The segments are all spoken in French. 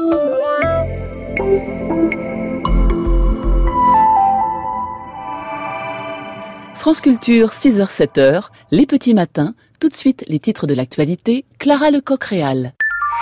France Culture, 6h-7h, les petits matins. Tout de suite, les titres de l'actualité. Clara Lecoq-Réal.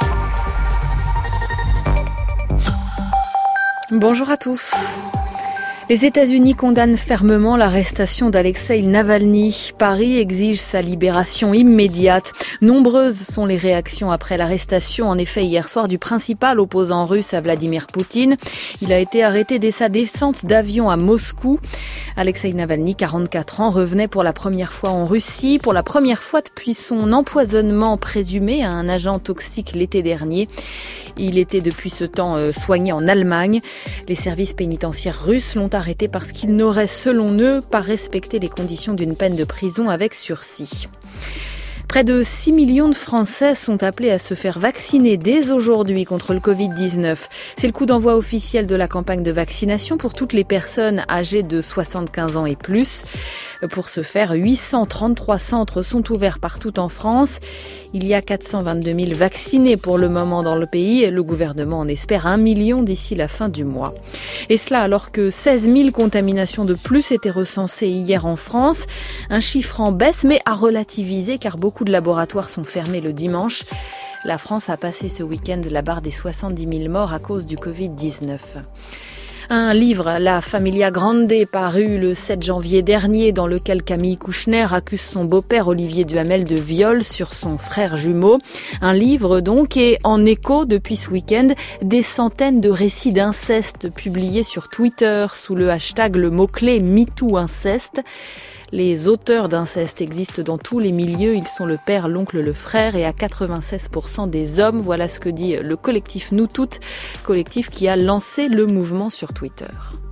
Bonjour à tous. Les États-Unis condamnent fermement l'arrestation d'Alexeï Navalny. Paris exige sa libération immédiate. Nombreuses sont les réactions après l'arrestation, en effet, hier soir, du principal opposant russe à Vladimir Poutine. Il a été arrêté dès sa descente d'avion à Moscou. Alexeï Navalny, 44 ans, revenait pour la première fois en Russie, pour la première fois depuis son empoisonnement présumé à un agent toxique l'été dernier. Il était depuis ce temps soigné en Allemagne. Les services pénitentiaires russes l'ont arrêté parce qu'il n'aurait, selon eux, pas respecté les conditions d'une peine de prison avec sursis. Près de 6 millions de Français sont appelés à se faire vacciner dès aujourd'hui contre le Covid-19. C'est le coup d'envoi officiel de la campagne de vaccination pour toutes les personnes âgées de 75 ans et plus. Pour ce faire, 833 centres sont ouverts partout en France. Il y a 422 000 vaccinés pour le moment dans le pays et le gouvernement en espère 1 million d'ici la fin du mois. Et cela alors que 16 000 contaminations de plus étaient recensées hier en France. Un chiffre en baisse mais à relativiser car beaucoup de laboratoires sont fermés le dimanche. La France a passé ce week-end la barre des 70 000 morts à cause du Covid-19. Un livre, La Familia Grande, paru le 7 janvier dernier, dans lequel Camille Kouchner accuse son beau-père Olivier Duhamel de viol sur son frère jumeau. Un livre donc, et en écho depuis ce week-end, des centaines de récits d'inceste publiés sur Twitter sous le hashtag le mot-clé #MeTooInceste. Les auteurs d'inceste existent dans tous les milieux. Ils sont le père, l'oncle, le frère et à 96% des hommes. Voilà ce que dit le collectif Nous Toutes, collectif qui a lancé le mouvement sur Twitter.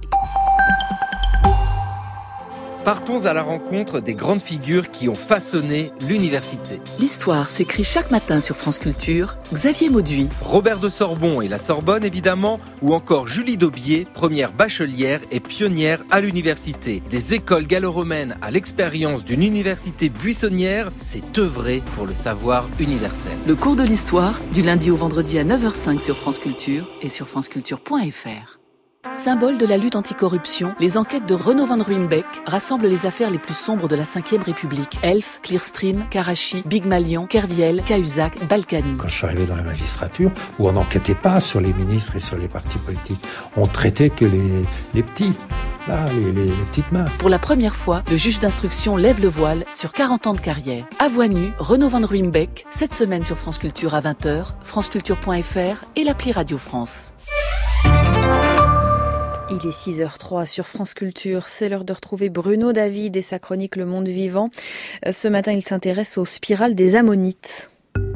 Partons à la rencontre des grandes figures qui ont façonné l'université. L'histoire s'écrit chaque matin sur France Culture. Xavier Mauduit. Robert de Sorbon et la Sorbonne évidemment, ou encore Julie Daubier, première bachelière et pionnière à l'université. Des écoles gallo-romaines à l'expérience d'une université buissonnière, c'est œuvrer pour le savoir universel. Le cours de l'histoire, du lundi au vendredi à 9h05 sur France Culture et sur franceculture.fr. Symbole de la lutte anticorruption, les enquêtes de Renaud Van Ruymbeck rassemblent les affaires les plus sombres de la Ve République. Elf, Clearstream, Karachi, Big Malion, Kerviel, Cahuzac, Balkany. Quand je suis arrivé dans la magistrature, où on n'enquêtait pas sur les ministres et sur les partis politiques, on traitait que les petits. Là, les petites mains. Pour la première fois, le juge d'instruction lève le voile sur 40 ans de carrière. À voix nue, Renaud Van Ruymbeck, cette semaine sur France Culture à 20h, franceculture.fr et l'appli Radio France. Il est 6h03 sur France Culture. C'est l'heure de retrouver Bruno David et sa chronique Le Monde Vivant. Ce matin, il s'intéresse aux spirales des ammonites.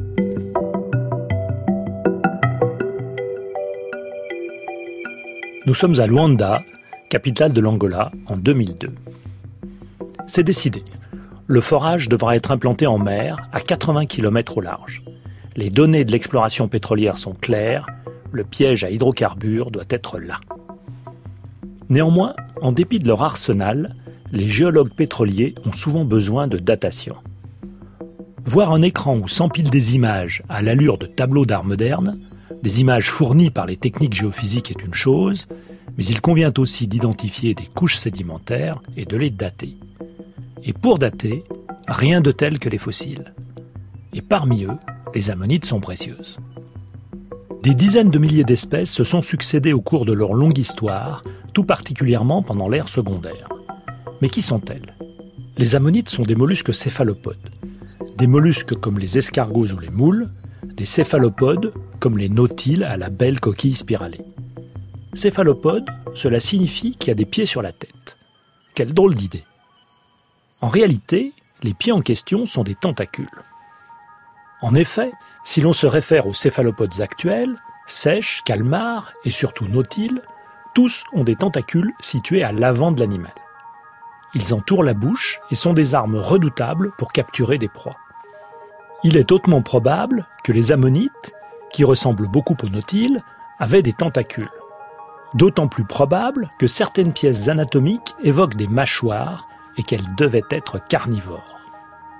Nous sommes à Luanda, capitale de l'Angola, en 2002. C'est décidé. Le forage devra être implanté en mer, à 80 km au large. Les données de l'exploration pétrolière sont claires. Le piège à hydrocarbures doit être là. Néanmoins, en dépit de leur arsenal, les géologues pétroliers ont souvent besoin de datation. Voir un écran où s'empilent des images à l'allure de tableaux d'art moderne, des images fournies par les techniques géophysiques est une chose, mais il convient aussi d'identifier des couches sédimentaires et de les dater. Et pour dater, rien de tel que les fossiles. Et parmi eux, les ammonites sont précieuses. Des dizaines de milliers d'espèces se sont succédées au cours de leur longue histoire, tout particulièrement pendant l'ère secondaire. Mais qui sont-elles ? Les ammonites sont des mollusques céphalopodes. Des mollusques comme les escargots ou les moules, des céphalopodes comme les nautiles à la belle coquille spiralée. Céphalopode, cela signifie qu'il y a des pieds sur la tête. Quelle drôle d'idée ! En réalité, les pieds en question sont des tentacules. En effet, si l'on se réfère aux céphalopodes actuels, sèches, calmars et surtout nautiles, tous ont des tentacules situés à l'avant de l'animal. Ils entourent la bouche et sont des armes redoutables pour capturer des proies. Il est hautement probable que les ammonites, qui ressemblent beaucoup aux nautiles, avaient des tentacules. D'autant plus probable que certaines pièces anatomiques évoquent des mâchoires et qu'elles devaient être carnivores.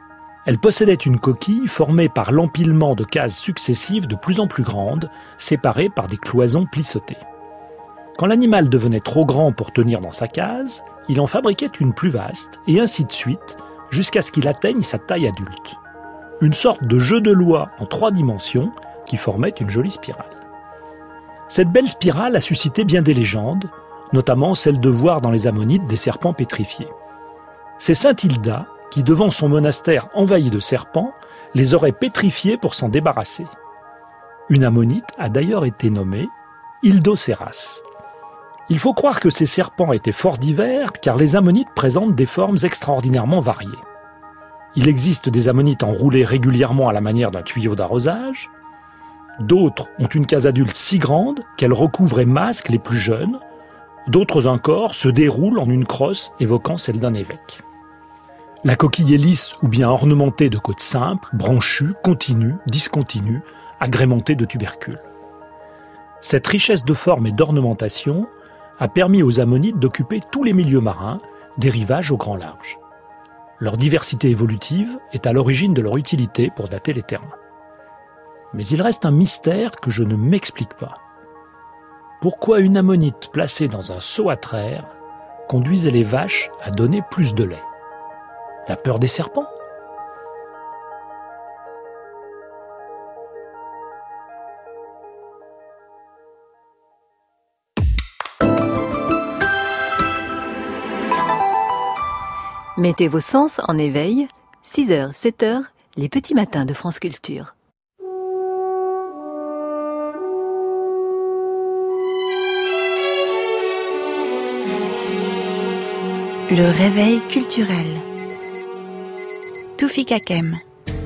Elle possédait une coquille formée par l'empilement de cases successives de plus en plus grandes, séparées par des cloisons plissotées. Quand l'animal devenait trop grand pour tenir dans sa case, il en fabriquait une plus vaste, et ainsi de suite, jusqu'à ce qu'il atteigne sa taille adulte. Une sorte de jeu de loi en 3 dimensions qui formait une jolie spirale. Cette belle spirale a suscité bien des légendes, notamment celle de voir dans les ammonites des serpents pétrifiés. C'est sainte Hilda qui, devant son monastère envahi de serpents, les aurait pétrifiés pour s'en débarrasser. Une ammonite a d'ailleurs été nommée Hildocéras. Il faut croire que ces serpents étaient fort divers, car les ammonites présentent des formes extraordinairement variées. Il existe des ammonites enroulées régulièrement à la manière d'un tuyau d'arrosage. D'autres ont une case adulte si grande qu'elle recouvre et masque les plus jeunes. D'autres encore se déroulent en une crosse évoquant celle d'un évêque. La coquille est lisse ou bien ornementée de côtes simples, branchues, continues, discontinues, agrémentées de tubercules. Cette richesse de forme et d'ornementation a permis aux ammonites d'occuper tous les milieux marins, des rivages au grand large. Leur diversité évolutive est à l'origine de leur utilité pour dater les terrains. Mais il reste un mystère que je ne m'explique pas. Pourquoi une ammonite placée dans un seau à traire conduisait les vaches à donner plus de lait? La peur des serpents? Mettez vos sens en éveil, 6h, 7h, les petits matins de France Culture. Le réveil culturel. Toufik Hakem.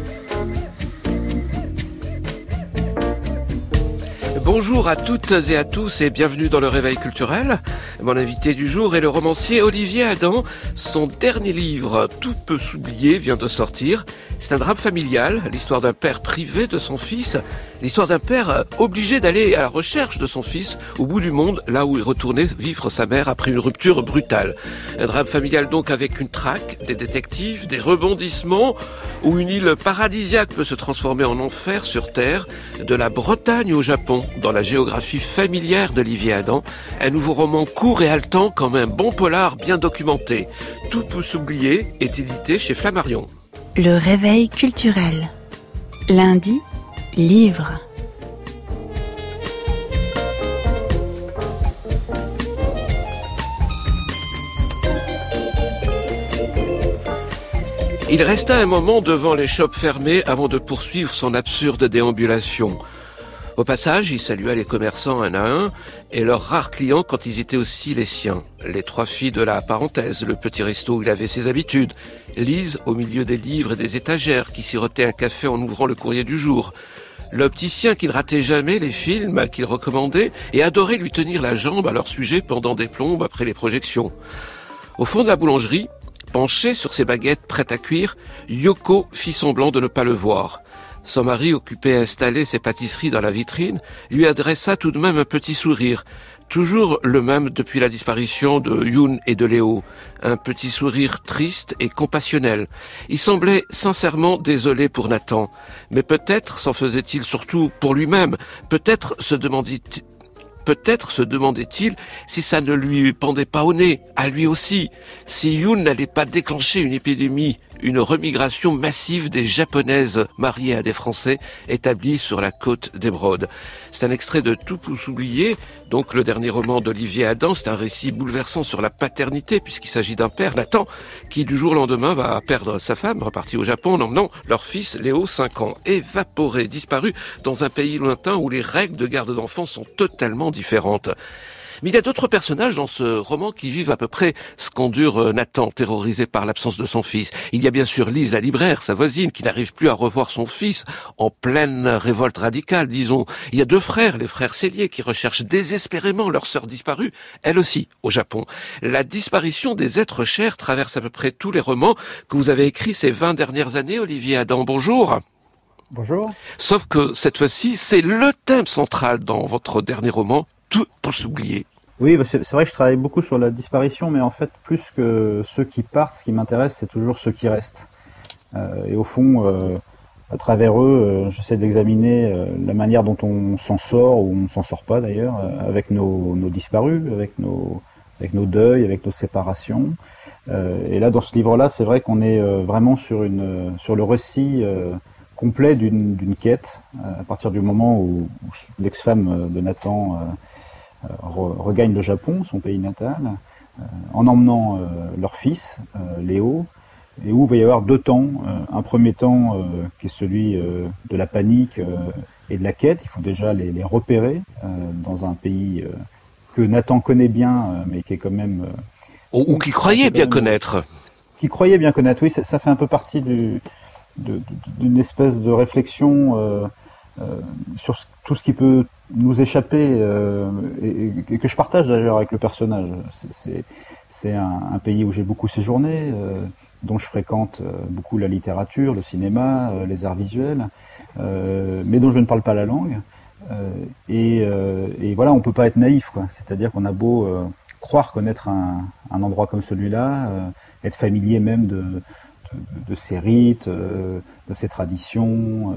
Bonjour à toutes et à tous et bienvenue dans le Réveil culturel. Mon invité du jour est le romancier Olivier Adam. Son dernier livre, Tout peut s'oublier, vient de sortir. C'est un drame familial, l'histoire d'un père privé de son fils, l'histoire d'un père obligé d'aller à la recherche de son fils au bout du monde, là où il retournait vivre sa mère après une rupture brutale. Un drame familial donc avec une traque, des détectives, des rebondissements, où une île paradisiaque peut se transformer en enfer sur terre, de la Bretagne au Japon, dans la géographie familière d'Olivier Adam. Un nouveau roman court et haletant comme un bon polar bien documenté. Tout peut s'oublier est édité chez Flammarion. Le réveil culturel. Lundi, livre. Il resta un moment devant les shops fermés avant de poursuivre son absurde déambulation. Au passage, il salua les commerçants un à un et leurs rares clients quand ils étaient aussi les siens. Les 3 filles de la parenthèse, le petit resto où il avait ses habitudes, Lise au milieu des livres et des étagères qui sirotait un café en ouvrant le courrier du jour, l'opticien qui ne ratait jamais les films qu'il recommandait et adorait lui tenir la jambe à leur sujet pendant des plombes après les projections. Au fond de la boulangerie, penché sur ses baguettes prêtes à cuire, Yoko fit semblant de ne pas le voir. Son mari, occupé à installer ses pâtisseries dans la vitrine, lui adressa tout de même un petit sourire, toujours le même depuis la disparition de Youn et de Léo, un petit sourire triste et compassionnel. Il semblait sincèrement désolé pour Nathan, mais peut-être s'en faisait-il surtout pour lui-même, peut-être se demandait-il si ça ne lui pendait pas au nez, à lui aussi, si Youn n'allait pas déclencher une épidémie, une remigration massive des Japonaises mariées à des Français établis sur la côte d'Émeraude. C'est un extrait de Tout peut s'oublier, donc le dernier roman d'Olivier Adam. C'est un récit bouleversant sur la paternité puisqu'il s'agit d'un père, Nathan, qui du jour au lendemain va perdre sa femme, reparti au Japon en emmenant leur fils Léo, 5 ans, évaporé, disparu dans un pays lointain où les règles de garde d'enfants sont totalement différentes. Mais il y a d'autres personnages dans ce roman qui vivent à peu près ce qu'endure Nathan, terrorisé par l'absence de son fils. Il y a bien sûr Lise, la libraire, sa voisine, qui n'arrive plus à revoir son fils, en pleine révolte radicale, disons. Il y a 2 frères, les frères Cellier, qui recherchent désespérément leur sœur disparue, elle aussi, au Japon. La disparition des êtres chers traverse à peu près tous les romans que vous avez écrits ces 20 dernières années, Olivier Adam. Bonjour. Bonjour. Sauf que cette fois-ci, c'est le thème central dans votre dernier roman, Tout peut s'oublier. Oui, c'est vrai que je travaille beaucoup sur la disparition, mais en fait, plus que ceux qui partent, ce qui m'intéresse, c'est toujours ceux qui restent. Et au fond, à travers eux, j'essaie d'examiner la manière dont on s'en sort, ou on ne s'en sort pas d'ailleurs, avec nos disparus, avec nos deuils, avec nos séparations. Et là, dans ce livre-là, c'est vrai qu'on est vraiment sur le récit complet d'une quête, à partir du moment où l'ex-femme de Nathan regagne le Japon, son pays natal, en emmenant leur fils, Léo, et où il va y avoir deux temps. Un premier temps qui est celui de la panique et de la quête. Il faut déjà les repérer dans un pays que Nathan connaît bien, mais qui est quand même... ou qui croyait bien connaître. Qui croyait bien connaître, oui, ça fait un peu partie d'une espèce de réflexion sur tout ce qui peut nous échapper, et que je partage d'ailleurs avec le personnage. C'est un pays où j'ai beaucoup séjourné, dont je fréquente beaucoup la littérature, le cinéma, les arts visuels, mais dont je ne parle pas la langue. Et voilà, on peut pas être naïf, quoi. C'est-à-dire qu'on a beau croire connaître un endroit comme celui-là, être familier même de ses rites, de ses traditions.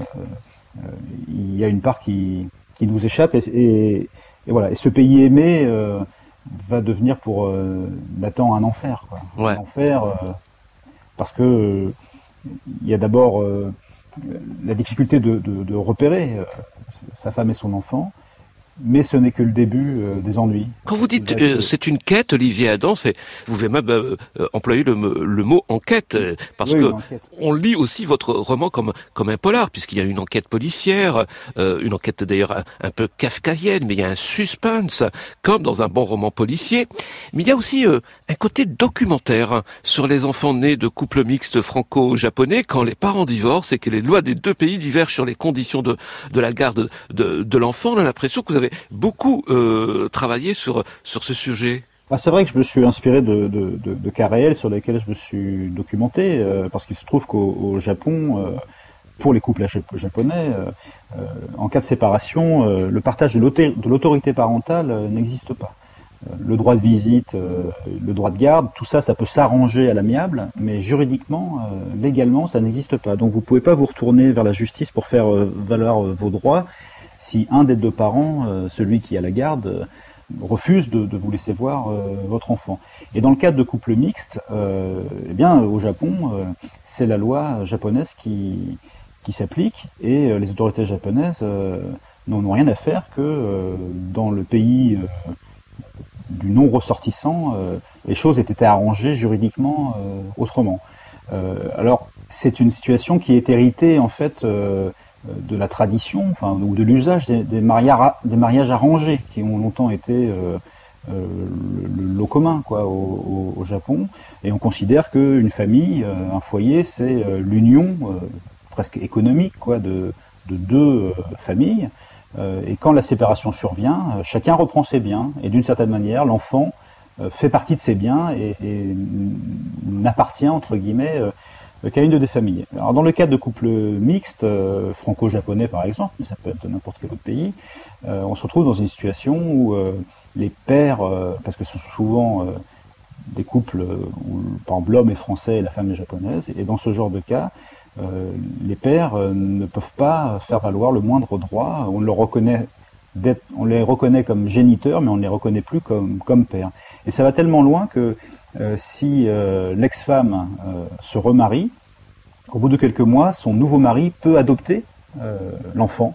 Il y a une part qui nous échappe, et voilà. Et ce pays aimé va devenir pour Nathan un enfer, quoi. Ouais. Un enfer, parce que il y a d'abord la difficulté de repérer sa femme et son enfant, mais ce n'est que le début des ennuis. Quand vous dites c'est une quête, Olivier Adam, vous pouvez même employer le mot enquête, parce que on lit aussi votre roman comme un polar, puisqu'il y a une enquête policière, une enquête d'ailleurs un peu kafkaïenne, mais il y a un suspense, comme dans un bon roman policier. Mais il y a aussi un côté documentaire sur les enfants nés de couples mixtes franco-japonais, quand les parents divorcent et que les lois des deux pays divergent sur les conditions de la garde de l'enfant. On a l'impression que vous avez beaucoup travaillé sur ce sujet. C'est vrai que je me suis inspiré de cas réels sur lesquels je me suis documenté, parce qu'il se trouve qu'au Japon, pour les couples japonais, en cas de séparation, le partage de l'autorité parentale n'existe pas. Le droit de visite, le droit de garde, tout ça, ça peut s'arranger à l'amiable, mais juridiquement, légalement, ça n'existe pas. Donc vous pouvez pas vous retourner vers la justice pour faire valoir vos droits si un des deux parents, celui qui a la garde, refuse de vous laisser voir votre enfant. Et dans le cadre de couples mixtes, eh bien, au Japon, c'est la loi japonaise qui s'applique, et les autorités japonaises n'ont rien à faire que dans le pays du non-ressortissant, les choses aient été arrangées juridiquement autrement. Alors, c'est une situation qui est héritée, en fait, de la tradition, ou de l'usage des mariages arrangés, qui ont longtemps été le lot commun, quoi, au Japon. Et on considère qu'une famille, un foyer, c'est l'union presque économique, quoi, de deux familles. Et quand la séparation survient, chacun reprend ses biens, et d'une certaine manière, l'enfant fait partie de ses biens et n'appartient, entre guillemets, qu'à une des familles. Alors dans le cadre de couples mixtes, franco-japonais par exemple, mais ça peut être de n'importe quel autre pays, on se retrouve dans une situation où les pères, parce que ce sont souvent des couples où par exemple l'homme est français et la femme est japonaise, et dans ce genre de cas, les pères ne peuvent pas faire valoir le moindre droit. On les reconnaît comme géniteurs, mais on ne les reconnaît plus comme pères. Et ça va tellement loin que si l'ex-femme se remarie, au bout de quelques mois, son nouveau mari peut adopter l'enfant.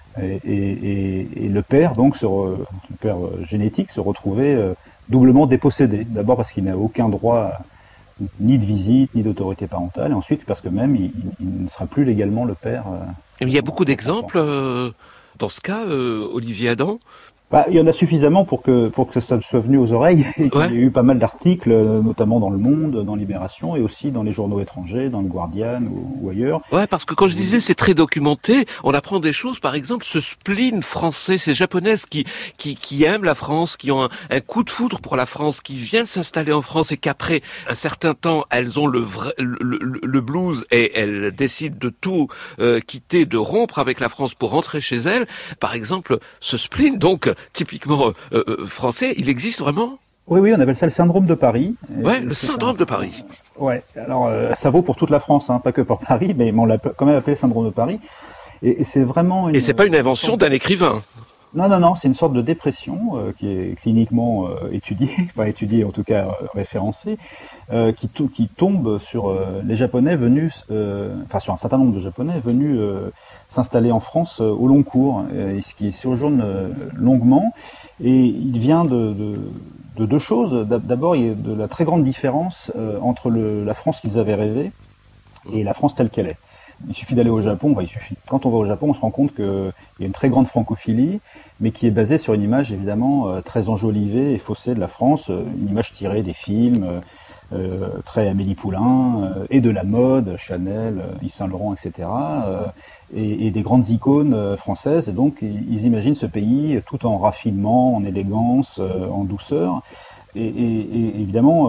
Et le père, donc, le père génétique, se retrouvait doublement dépossédé. D'abord parce qu'il n'a aucun droit ni de visite, ni d'autorité parentale, et ensuite parce que même il ne sera plus légalement le père. Il y a beaucoup d'exemples dans ce cas, Olivier Adam. Il y en a suffisamment pour que ça soit venu aux oreilles. Il y a eu pas mal d'articles, notamment dans Le Monde, dans Libération, et aussi dans les journaux étrangers, dans le Guardian ou ailleurs. Ouais, parce que quand je disais c'est très documenté, on apprend des choses, par exemple ce spleen français, ces japonaises qui aiment la France, qui ont un coup de foudre pour la France, qui viennent s'installer en France et qu'après un certain temps, elles ont le blues et elles décident de tout quitter, de rompre avec la France pour rentrer chez elles. Par exemple, ce spleen, donc typiquement français, il existe vraiment ? Oui, on appelle ça le syndrome de Paris. Ouais, le syndrome de Paris. Ouais, alors ça vaut pour toute la France, hein, pas que pour Paris, mais on l'a quand même appelé le syndrome de Paris. Et c'est vraiment Et c'est pas une invention d'un écrivain. Non, c'est une sorte de dépression qui est cliniquement étudiée en tout cas référencée, qui tombe sur les Japonais venus, sur un certain nombre de Japonais venus s'installer en France au long cours, qui séjournent longuement, et il vient de deux choses. D'abord, il y a de la très grande différence entre la France qu'ils avaient rêvée et la France telle qu'elle est. Il suffit d'aller au Japon, quand on va au Japon, on se rend compte qu'il y a une très grande francophilie, mais qui est basée sur une image évidemment très enjolivée et faussée de la France, une image tirée des films, très Amélie Poulain, et de la mode, Chanel, Yves Saint Laurent, etc., et des grandes icônes françaises. Et donc ils imaginent ce pays tout en raffinement, en élégance, en douceur, et évidemment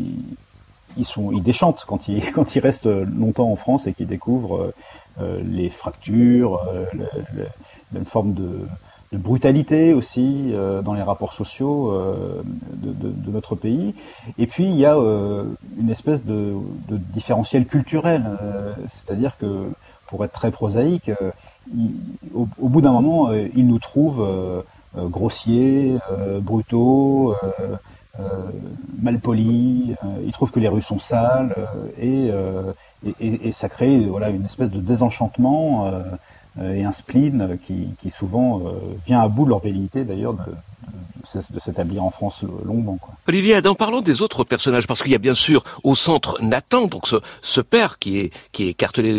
ils déchantent quand ils restent longtemps en France et qu'ils découvrent les fractures, une forme de brutalité aussi dans les rapports sociaux de notre pays. Et puis il y a une espèce de différentiel culturel, c'est-à-dire que, pour être très prosaïque, au bout d'un moment, ils nous trouvent grossiers, brutaux, mal polis, ils trouvent que les rues sont sales, et ça crée une espèce de désenchantement et un spleen qui souvent vient à bout de leur velléité d'ailleurs de s'établir en France longuement, quoi. Olivier Adam, parlons des autres personnages, parce qu'il y a bien sûr au centre Nathan, donc ce père qui est écartelé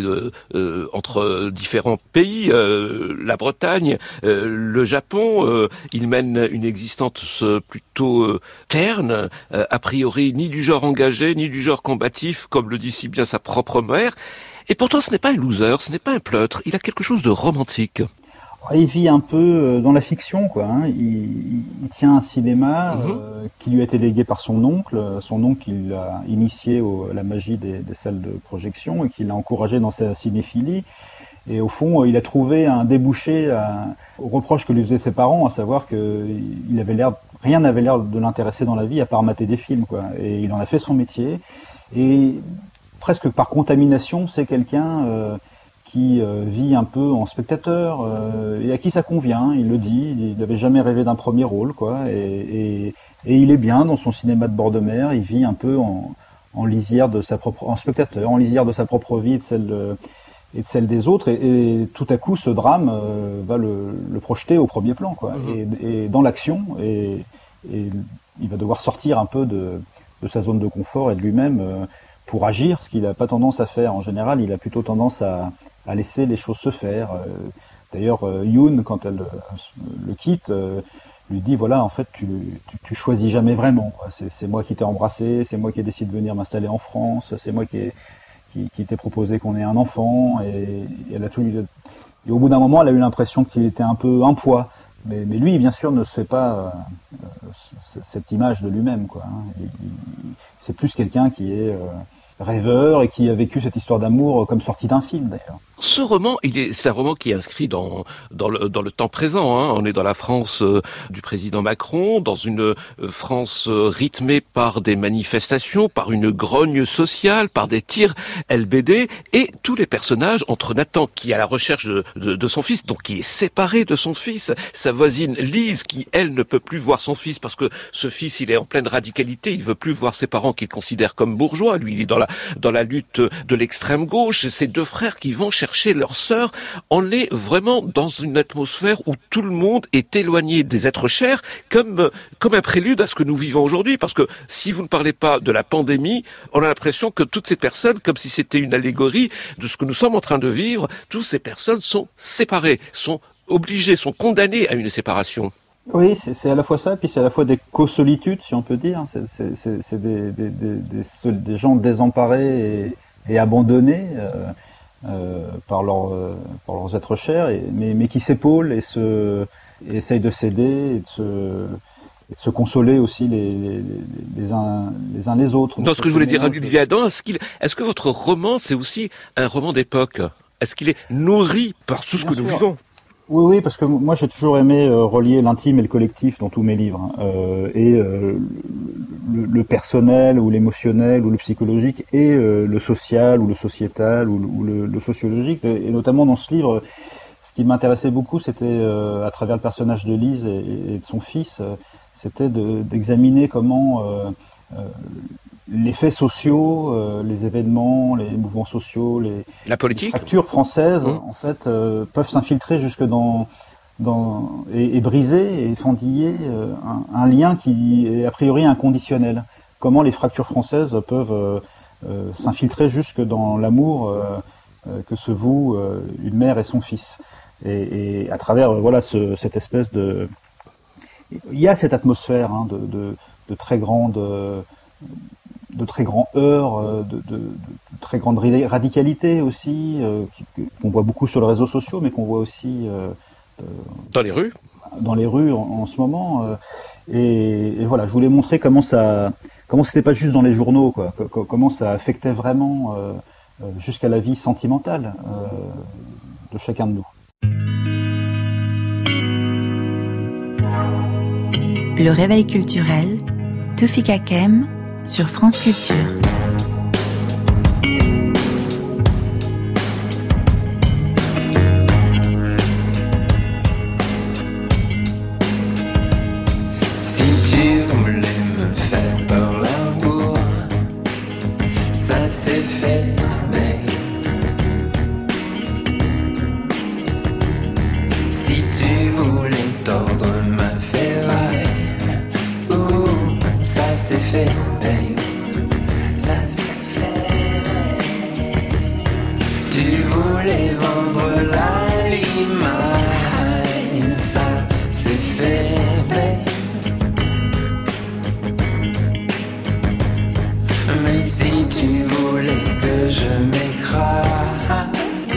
entre différents pays, la Bretagne, le Japon. Il mène une existence plutôt terne, a priori ni du genre engagé, ni du genre combatif, comme le dit si bien sa propre mère. Et pourtant, ce n'est pas un loser, ce n'est pas un pleutre, il a quelque chose de romantique. Il vit un peu dans la fiction, quoi. Hein. Il tient un cinéma qui lui a été légué par son oncle qui l'a initié à la magie des salles de projection et qui l'a encouragé dans sa cinéphilie. Et au fond, il a trouvé un débouché aux reproches que lui faisaient ses parents, à savoir que rien n'avait l'air de l'intéresser dans la vie à part mater des films, quoi. Et il en a fait son métier. Et presque par contamination, c'est quelqu'un qui vit un peu en spectateur et à qui ça convient. Il le dit, il n'avait jamais rêvé d'un premier rôle, quoi. Et il est bien dans son cinéma de bord de mer. Il vit un peu en lisière en spectateur, en lisière de sa propre vie et de celle des autres. Et tout à coup, ce drame va le projeter au premier plan, quoi. Et dans l'action, et il va devoir sortir un peu de sa zone de confort et de lui-même pour agir, ce qu'il n'a pas tendance à faire. En général, il a plutôt tendance à laisser les choses se faire. D'ailleurs, Yoon, quand elle le quitte, lui dit, voilà, en fait, tu choisis jamais vraiment, quoi. C'est moi qui t'ai embrassé, c'est moi qui ai décidé de venir m'installer en France, c'est moi qui t'ai proposé qu'on ait un enfant, et elle a tout. Et au bout d'un moment, elle a eu l'impression qu'il était un peu un poids. Mais lui, bien sûr, ne se fait pas cette image de lui-même, quoi. C'est plus quelqu'un qui est rêveur et qui a vécu cette histoire d'amour comme sortie d'un film, d'ailleurs. Ce roman, c'est un roman qui est inscrit dans le temps présent, hein. On est dans la France du président Macron, dans une France rythmée par des manifestations, par une grogne sociale, par des tirs LBD, et tous les personnages, entre Nathan qui est à la recherche de son fils, donc qui est séparé de son fils, sa voisine Lise qui, elle, ne peut plus voir son fils parce que ce fils, il est en pleine radicalité, il veut plus voir ses parents qu'il considère comme bourgeois, lui, il est dans la lutte de l'extrême gauche, ces deux frères qui vont chercher leur sœur. On est vraiment dans une atmosphère où tout le monde est éloigné des êtres chers, comme un prélude à ce que nous vivons aujourd'hui, parce que si vous ne parlez pas de la pandémie, on a l'impression que toutes ces personnes, comme si c'était une allégorie de ce que nous sommes en train de vivre, toutes ces personnes sont séparées, sont obligées, sont condamnées à une séparation. Oui, c'est à la fois ça, puis c'est à la fois des co-solitudes, si on peut dire. C'est des gens désemparés et abandonnés par leurs êtres chers, mais qui s'épaulent et essayent de s'aider et de se consoler aussi les uns les autres. Non, ce que je voulais dire à Olivier Adam, est-ce que votre roman, c'est aussi un roman d'époque ? Est-ce qu'il est nourri par tout ce que nous vivons ? Oui, parce que moi j'ai toujours aimé relier l'intime et le collectif dans tous mes livres, le personnel ou l'émotionnel ou le psychologique et le social ou le sociétal ou le sociologique, et notamment dans ce livre, ce qui m'intéressait beaucoup, c'était à travers le personnage de Lise et de son fils, c'était d'examiner comment les faits sociaux, les événements, les mouvements sociaux, la politique, les fractures françaises, en fait, peuvent s'infiltrer jusque et briser et fendiller un lien qui est a priori inconditionnel. Comment les fractures françaises peuvent s'infiltrer jusque dans l'amour que se vouent une mère et son fils. Et à travers cette espèce de... Il y a cette atmosphère de très grands heurts, de très grande radicalité aussi, qu'on voit beaucoup sur les réseaux sociaux, mais qu'on voit aussi dans les rues. Dans les rues en ce moment. Et voilà, je voulais montrer comment c'était pas juste dans les journaux, quoi, comment ça affectait vraiment jusqu'à la vie sentimentale de chacun de nous. Le réveil culturel, Toufik Kem sur France Culture. Si tu voulais me faire peur l'amour, ça c'est fait, mais si tu voulais tordre ma ferraille, ça c'est fait, babe. Ça c'est fait, babe. Tu voulais vendre la limaille, ça c'est fait, babe. Mais si tu voulais que je m'écrase,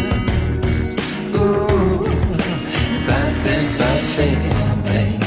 ça c'est pas fait, babe.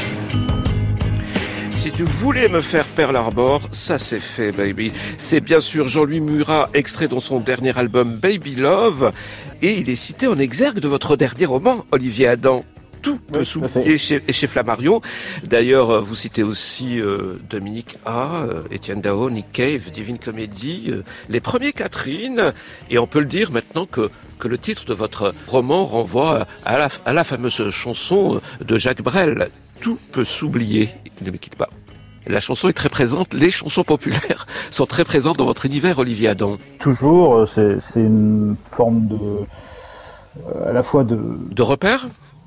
Si tu voulais me faire Pearl Harbor, ça c'est fait, baby. C'est bien sûr Jean-Louis Murat, extrait dans son dernier album Baby Love, et il est cité en exergue de votre dernier roman, Olivier Adam. Tout peut s'oublier chez Flammarion. D'ailleurs, vous citez aussi Dominique A, Étienne Dao, Nick Cave, Divine Comédie, les premiers Catherine, et on peut le dire maintenant que le titre de votre roman renvoie à la fameuse chanson de Jacques Brel. Tout peut s'oublier, ne me quitte pas. La chanson est très présente, les chansons populaires sont très présentes dans votre univers, Olivier Adam. Toujours, c'est une forme à la fois de repères,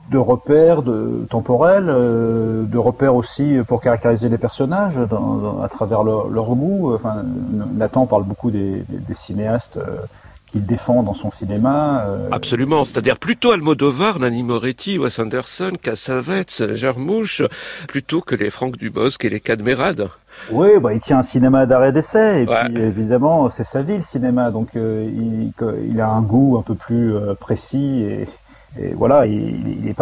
temporels, de repères aussi pour caractériser les personnages à travers leur goût. Enfin, Nathan parle beaucoup des cinéastes qu'il défend dans son cinéma. Absolument, c'est-à-dire plutôt Almodovar, Nanni Moretti, Wes Anderson, Cassavetes, Jarmouche, plutôt que les Franck Dubosc et les Cadmerade. Oui, il tient un cinéma d'arrêt d'essai, et puis évidemment c'est sa vie le cinéma, donc il a un goût un peu plus précis, et voilà, il n'est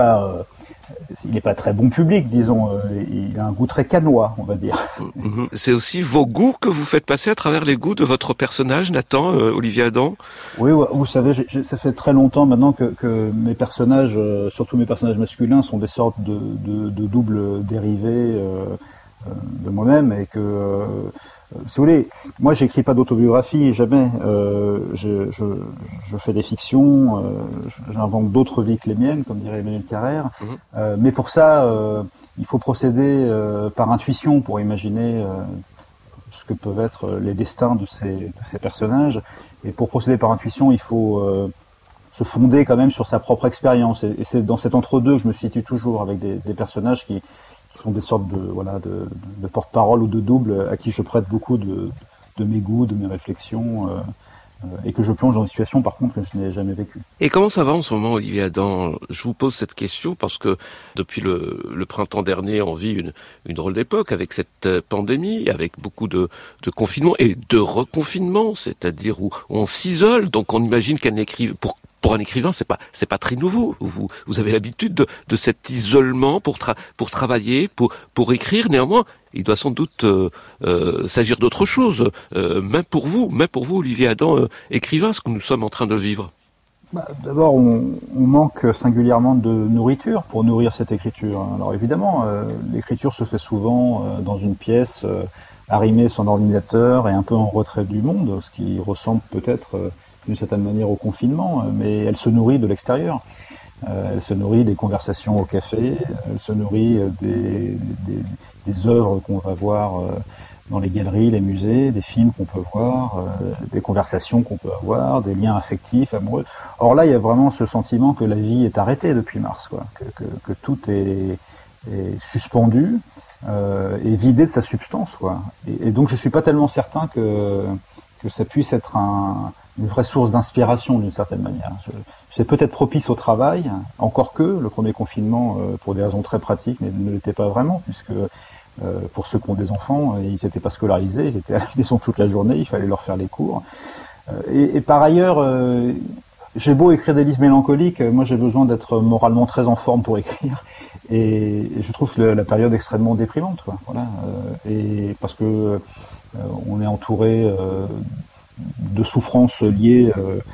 pas très bon public, disons. Il a un goût très canois, on va dire. C'est aussi vos goûts que vous faites passer à travers les goûts de votre personnage, Nathan, Olivier Adam. Oui, vous savez, ça fait très longtemps maintenant que mes personnages, surtout mes personnages masculins, sont des sortes de doubles dérivés de moi-même, et que... si vous voulez, moi j'écris pas d'autobiographie, jamais. Je fais des fictions, j'invente d'autres vies que les miennes, comme dirait Emmanuel Carrère. Mais pour ça, il faut procéder par intuition pour imaginer ce que peuvent être les destins de ces personnages. Et pour procéder par intuition, il faut se fonder quand même sur sa propre expérience. Et c'est dans cet entre-deux que je me situe toujours, avec des personnages qui sont des sortes de porte-parole ou de double à qui je prête beaucoup de mes goûts, de mes réflexions, et que je plonge dans une situation par contre que je n'ai jamais vécue. Et comment ça va en ce moment, Olivier Adam ? Je vous pose cette question parce que depuis le printemps dernier, on vit une drôle d'époque avec cette pandémie, avec beaucoup de confinement et de reconfinement, c'est-à-dire où on s'isole, donc on imagine qu'un écrivain... Pour un écrivain, c'est pas très nouveau. Vous avez l'habitude de cet isolement pour travailler, pour écrire. Néanmoins, il doit sans doute s'agir d'autre chose. Même pour vous, Olivier Adam, écrivain, ce que nous sommes en train de vivre. D'abord, on manque singulièrement de nourriture pour nourrir cette écriture. Alors évidemment, l'écriture se fait souvent dans une pièce, arrimée son ordinateur et un peu en retrait du monde, ce qui ressemble peut-être d'une certaine manière au confinement, mais elle se nourrit de l'extérieur. Elle se nourrit des conversations au café, elle se nourrit des œuvres qu'on va voir dans les galeries, les musées, des films qu'on peut voir, des conversations qu'on peut avoir, des liens affectifs, amoureux. Or là, il y a vraiment ce sentiment que la vie est arrêtée depuis mars, quoi, que tout est suspendu et vidé de sa substance, quoi. Et donc, je suis pas tellement certain que ça puisse être une vraie source d'inspiration d'une certaine manière. C'est peut-être propice au travail, encore que le premier confinement, pour des raisons très pratiques, ne l'était pas vraiment, puisque pour ceux qui ont des enfants, ils n'étaient pas scolarisés, ils étaient à la maison toute la journée, il fallait leur faire les cours. Et par ailleurs, j'ai beau écrire des livres mélancoliques, moi j'ai besoin d'être moralement très en forme pour écrire, et je trouve la période extrêmement déprimante, quoi. Voilà. Et parce que on est entouré de souffrances liées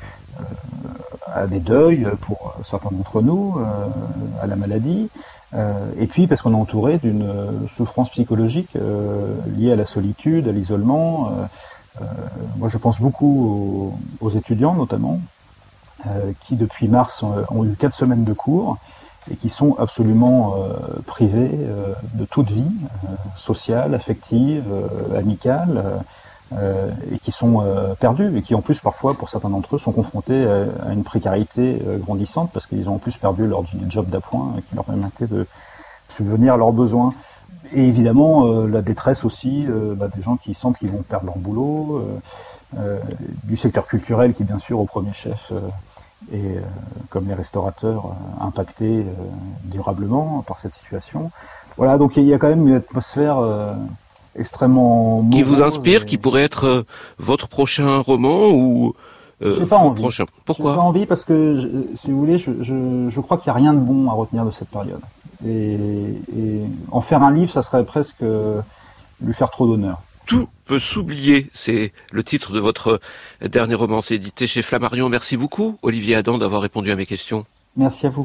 à des deuils pour certains d'entre nous, à la maladie. Et puis parce qu'on est entouré d'une souffrance psychologique liée à la solitude, à l'isolement. Moi je pense beaucoup aux étudiants notamment, qui depuis mars ont eu 4 semaines de cours et qui sont absolument privés de toute vie sociale, affective, amicale, et qui sont perdus, et qui en plus parfois pour certains d'entre eux sont confrontés à une précarité grandissante parce qu'ils ont en plus perdu leur job d'appoint qui leur permettait de subvenir à leurs besoins. Et évidemment la détresse aussi des gens qui sentent qu'ils vont perdre leur boulot, du secteur culturel qui bien sûr au premier chef est comme les restaurateurs impactés durablement par cette situation. Voilà, donc il y a quand même une atmosphère extrêmement qui vous inspire, qui pourrait être votre prochain roman ou j'ai pas envie. Prochain. Pourquoi? J'ai pas envie parce que si vous voulez, je crois qu'il n'y a rien de bon à retenir de cette période. Et en faire un livre, ça serait presque lui faire trop d'honneur. Tout peut s'oublier, c'est le titre de votre dernier roman, c'est édité chez Flammarion. Merci beaucoup, Olivier Adam, d'avoir répondu à mes questions. Merci à vous.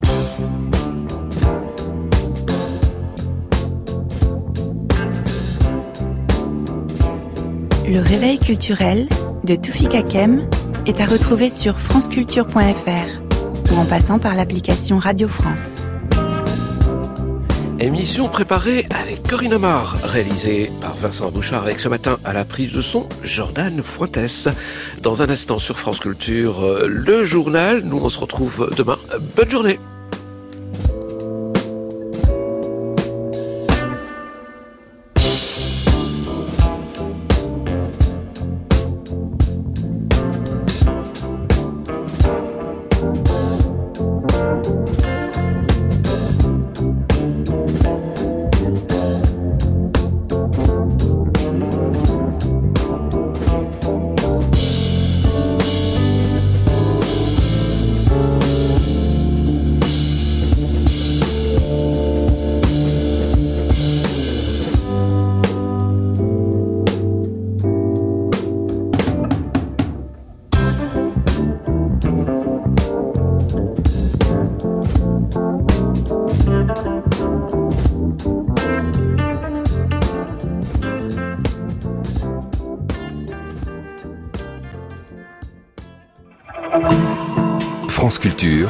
Le réveil culturel de Toufik Hakem est à retrouver sur franceculture.fr ou en passant par l'application Radio France. Émission préparée avec Corinne Amar, réalisée par Vincent Bouchard, avec ce matin à la prise de son Jordan Fuentes. Dans un instant sur France Culture, le journal. Nous on se retrouve demain. Bonne journée. France Culture,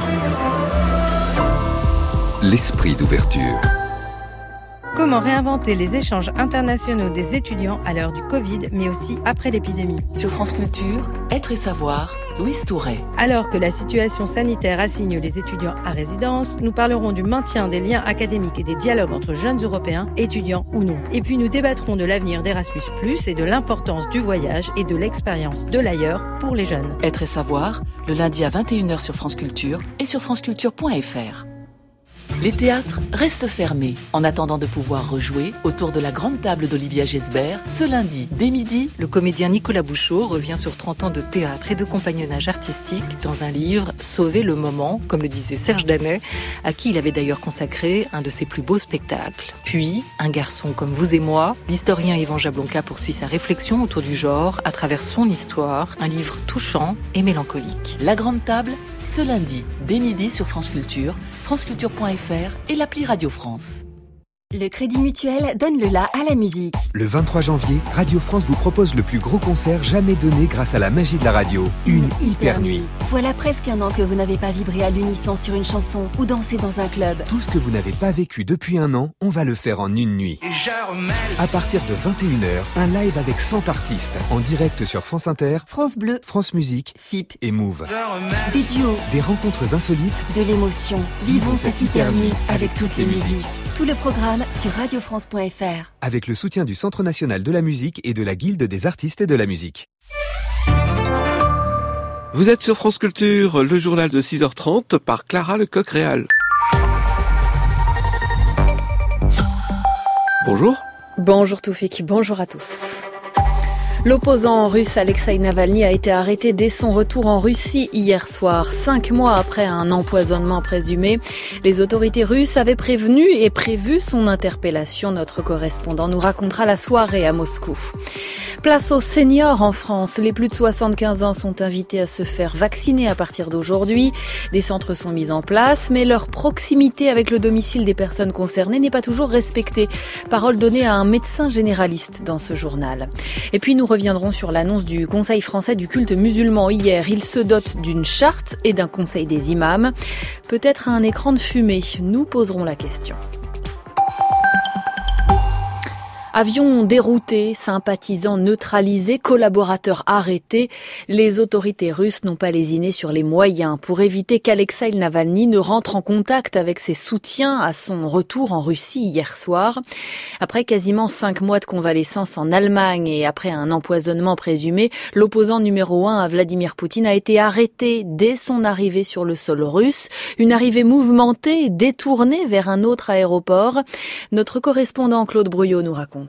l'esprit d'ouverture. Comment réinventer les échanges internationaux des étudiants à l'heure du Covid, mais aussi après l'épidémie. Sur France Culture, Être et savoir, Louise Touret. Alors que la situation sanitaire assigne les étudiants à résidence, nous parlerons du maintien des liens académiques et des dialogues entre jeunes Européens, étudiants ou non. Et puis nous débattrons de l'avenir d'Erasmus+, et de l'importance du voyage et de l'expérience de l'ailleurs pour les jeunes. Être et savoir, le lundi à 21h sur France Culture et sur franceculture.fr. Les théâtres restent fermés en attendant de pouvoir rejouer autour de la grande table d'Olivia Gesbert ce lundi dès midi. Le comédien Nicolas Bouchot revient sur 30 ans de théâtre et de compagnonnage artistique dans un livre « Sauver le moment », comme le disait Serge Danet, à qui il avait d'ailleurs consacré un de ses plus beaux spectacles. Puis, Un garçon comme vous et moi, l'historien Yvan Jablonka poursuit sa réflexion autour du genre à travers son histoire, un livre touchant et mélancolique. La grande table, ce lundi dès midi sur France Culture, franceculture.fr et l'appli Radio France. Le Crédit Mutuel donne le la à la musique. Le 23 janvier, Radio France vous propose le plus gros concert jamais donné grâce à la magie de la radio. Une hyper nuit. Voilà presque un an que vous n'avez pas vibré à l'unisson sur une chanson ou dansé dans un club. Tout ce que vous n'avez pas vécu depuis un an, on va le faire en une nuit. À partir de 21h, un live avec 100 artistes, en direct sur France Inter, France Bleu, France Musique, FIP et Move. Des duos, des rencontres insolites, de l'émotion. Vivons cette hyper nuit avec toutes les musiques. Tout le programme sur radiofrance.fr. Avec le soutien du Centre national de la musique et de la Guilde des artistes de la musique. Vous êtes sur France Culture, le journal de 6h30 par Clara Lecoq-Réal. Bonjour. Bonjour Toufik, bonjour à tous. L'opposant russe Alexeï Navalny a été arrêté dès son retour en Russie hier soir, 5 mois après un empoisonnement présumé. Les autorités russes avaient prévenu et prévu son interpellation. Notre correspondant nous racontera la soirée à Moscou. Place aux seniors en France. Les plus de 75 ans sont invités à se faire vacciner à partir d'aujourd'hui. Des centres sont mis en place, mais leur proximité avec le domicile des personnes concernées n'est pas toujours respectée. Parole donnée à un médecin généraliste dans ce journal. Et puis nous reviendrons sur l'annonce du Conseil français du culte musulman hier. Il se dote d'une charte et d'un conseil des imams. Peut-être un écran de fumée. Nous poserons la question. Avions déroutés, sympathisants neutralisés, collaborateurs arrêtés, les autorités russes n'ont pas lésiné sur les moyens pour éviter qu'Alexeï Navalny ne rentre en contact avec ses soutiens à son retour en Russie hier soir. Après quasiment 5 mois de convalescence en Allemagne et après un empoisonnement présumé, l'opposant numéro 1 à Vladimir Poutine a été arrêté dès son arrivée sur le sol russe. Une arrivée mouvementée et détournée vers un autre aéroport. Notre correspondant Claude Bruyot nous raconte.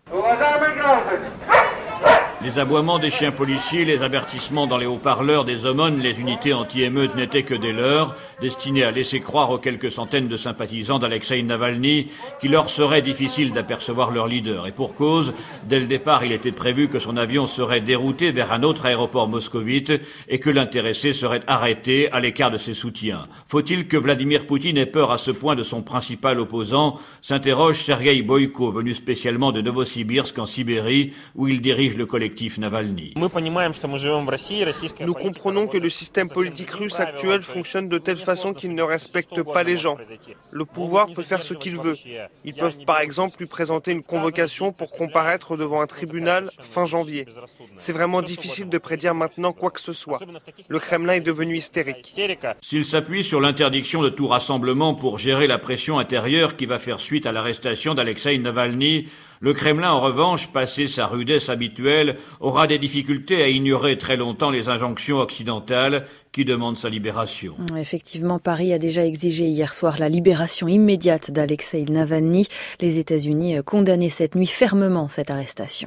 Les aboiements des chiens policiers, les avertissements dans les haut-parleurs des aumônes, les unités anti-émeutes n'étaient que des leurs, destinés à laisser croire aux quelques centaines de sympathisants d'Alexeï Navalny qu'il leur serait difficile d'apercevoir leur leader. Et pour cause, dès le départ, il était prévu que son avion serait dérouté vers un autre aéroport moscovite et que l'intéressé serait arrêté à l'écart de ses soutiens. Faut-il que Vladimir Poutine ait peur à ce point de son principal opposant, s'interroge Sergueï Boïko, venu spécialement de Novosibirsk en Sibérie, où il dirige le collectif Navalny. Nous comprenons que le système politique russe actuel fonctionne de telle façon qu'il ne respecte pas les gens. Le pouvoir peut faire ce qu'il veut. Ils peuvent par exemple lui présenter une convocation pour comparaître devant un tribunal fin janvier. C'est vraiment difficile de prédire maintenant quoi que ce soit. Le Kremlin est devenu hystérique. S'il s'appuie sur l'interdiction de tout rassemblement pour gérer la pression intérieure qui va faire suite à l'arrestation d'Alexeï Navalny, le Kremlin, en revanche, passé sa rudesse habituelle, aura des difficultés à ignorer très longtemps les injonctions occidentales qui demandent sa libération. Effectivement, Paris a déjà exigé hier soir la libération immédiate d'Alexeï Navalny. Les États-Unis condamnaient cette nuit fermement cette arrestation.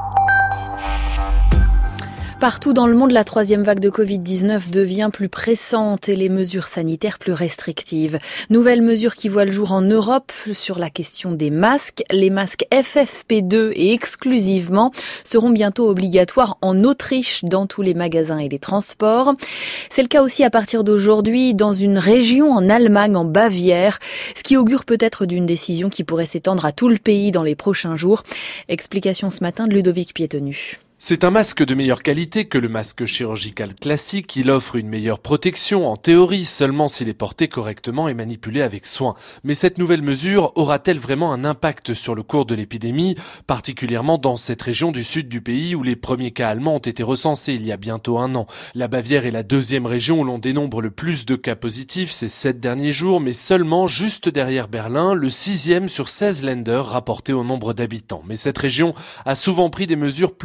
Partout dans le monde, la 3e vague de Covid-19 devient plus pressante et les mesures sanitaires plus restrictives. Nouvelles mesures qui voient le jour en Europe sur la question des masques. Les masques FFP2 et exclusivement seront bientôt obligatoires en Autriche dans tous les magasins et les transports. C'est le cas aussi à partir d'aujourd'hui dans une région en Allemagne, en Bavière, ce qui augure peut-être d'une décision qui pourrait s'étendre à tout le pays dans les prochains jours. Explication ce matin de Ludovic Piétenu. C'est un masque de meilleure qualité que le masque chirurgical classique. Il offre une meilleure protection, en théorie, seulement s'il est porté correctement et manipulé avec soin. Mais cette nouvelle mesure aura-t-elle vraiment un impact sur le cours de l'épidémie, particulièrement dans cette région du sud du pays où les premiers cas allemands ont été recensés il y a bientôt un an. La Bavière est la 2e région où l'on dénombre le plus de cas positifs ces 7 derniers jours, mais seulement juste derrière Berlin, le 6e sur 16 Länder rapportés au nombre d'habitants. Mais cette région a souvent pris des mesures plus strictes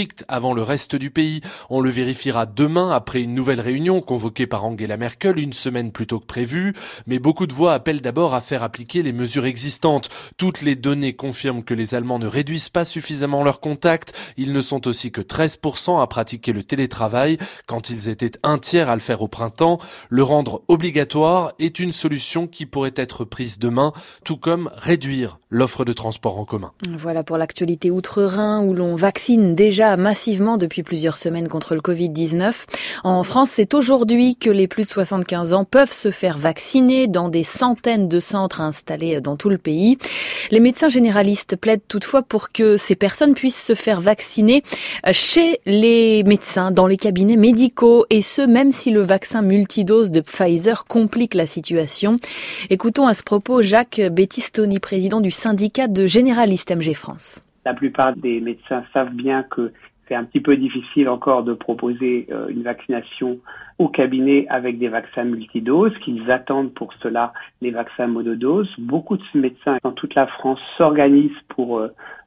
strictes avant le reste du pays. On le vérifiera demain après une nouvelle réunion convoquée par Angela Merkel, une semaine plus tôt que prévu. Mais beaucoup de voix appellent d'abord à faire appliquer les mesures existantes. Toutes les données confirment que les Allemands ne réduisent pas suffisamment leurs contacts. Ils ne sont aussi que 13% à pratiquer le télétravail, quand ils étaient un tiers à le faire au printemps. Le rendre obligatoire est une solution qui pourrait être prise demain, tout comme réduire l'offre de transport en commun. Voilà pour l'actualité outre-Rhin où l'on vaccine déjà massivement depuis plusieurs semaines contre le Covid-19. En France, c'est aujourd'hui que les plus de 75 ans peuvent se faire vacciner dans des centaines de centres installés dans tout le pays. Les médecins généralistes plaident toutefois pour que ces personnes puissent se faire vacciner chez les médecins, dans les cabinets médicaux, et ce, même si le vaccin multidose de Pfizer complique la situation. Écoutons à ce propos Jacques Bettistoni, président du syndicat de généralistes MG France. La plupart des médecins savent bien que c'est un petit peu difficile encore de proposer une vaccination au cabinet avec des vaccins multidoses, qu'ils attendent pour cela les vaccins monodoses. Beaucoup de médecins dans toute la France s'organisent pour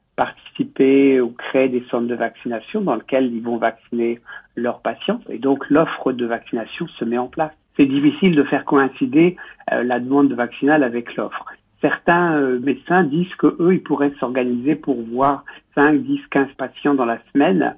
participer ou créer des centres de vaccination dans lesquels ils vont vacciner leurs patients. Et donc l'offre de vaccination se met en place. C'est difficile de faire coïncider la demande vaccinale avec l'offre. Certains médecins disent que eux, ils pourraient s'organiser pour voir 5, 10, 15 patients dans la semaine,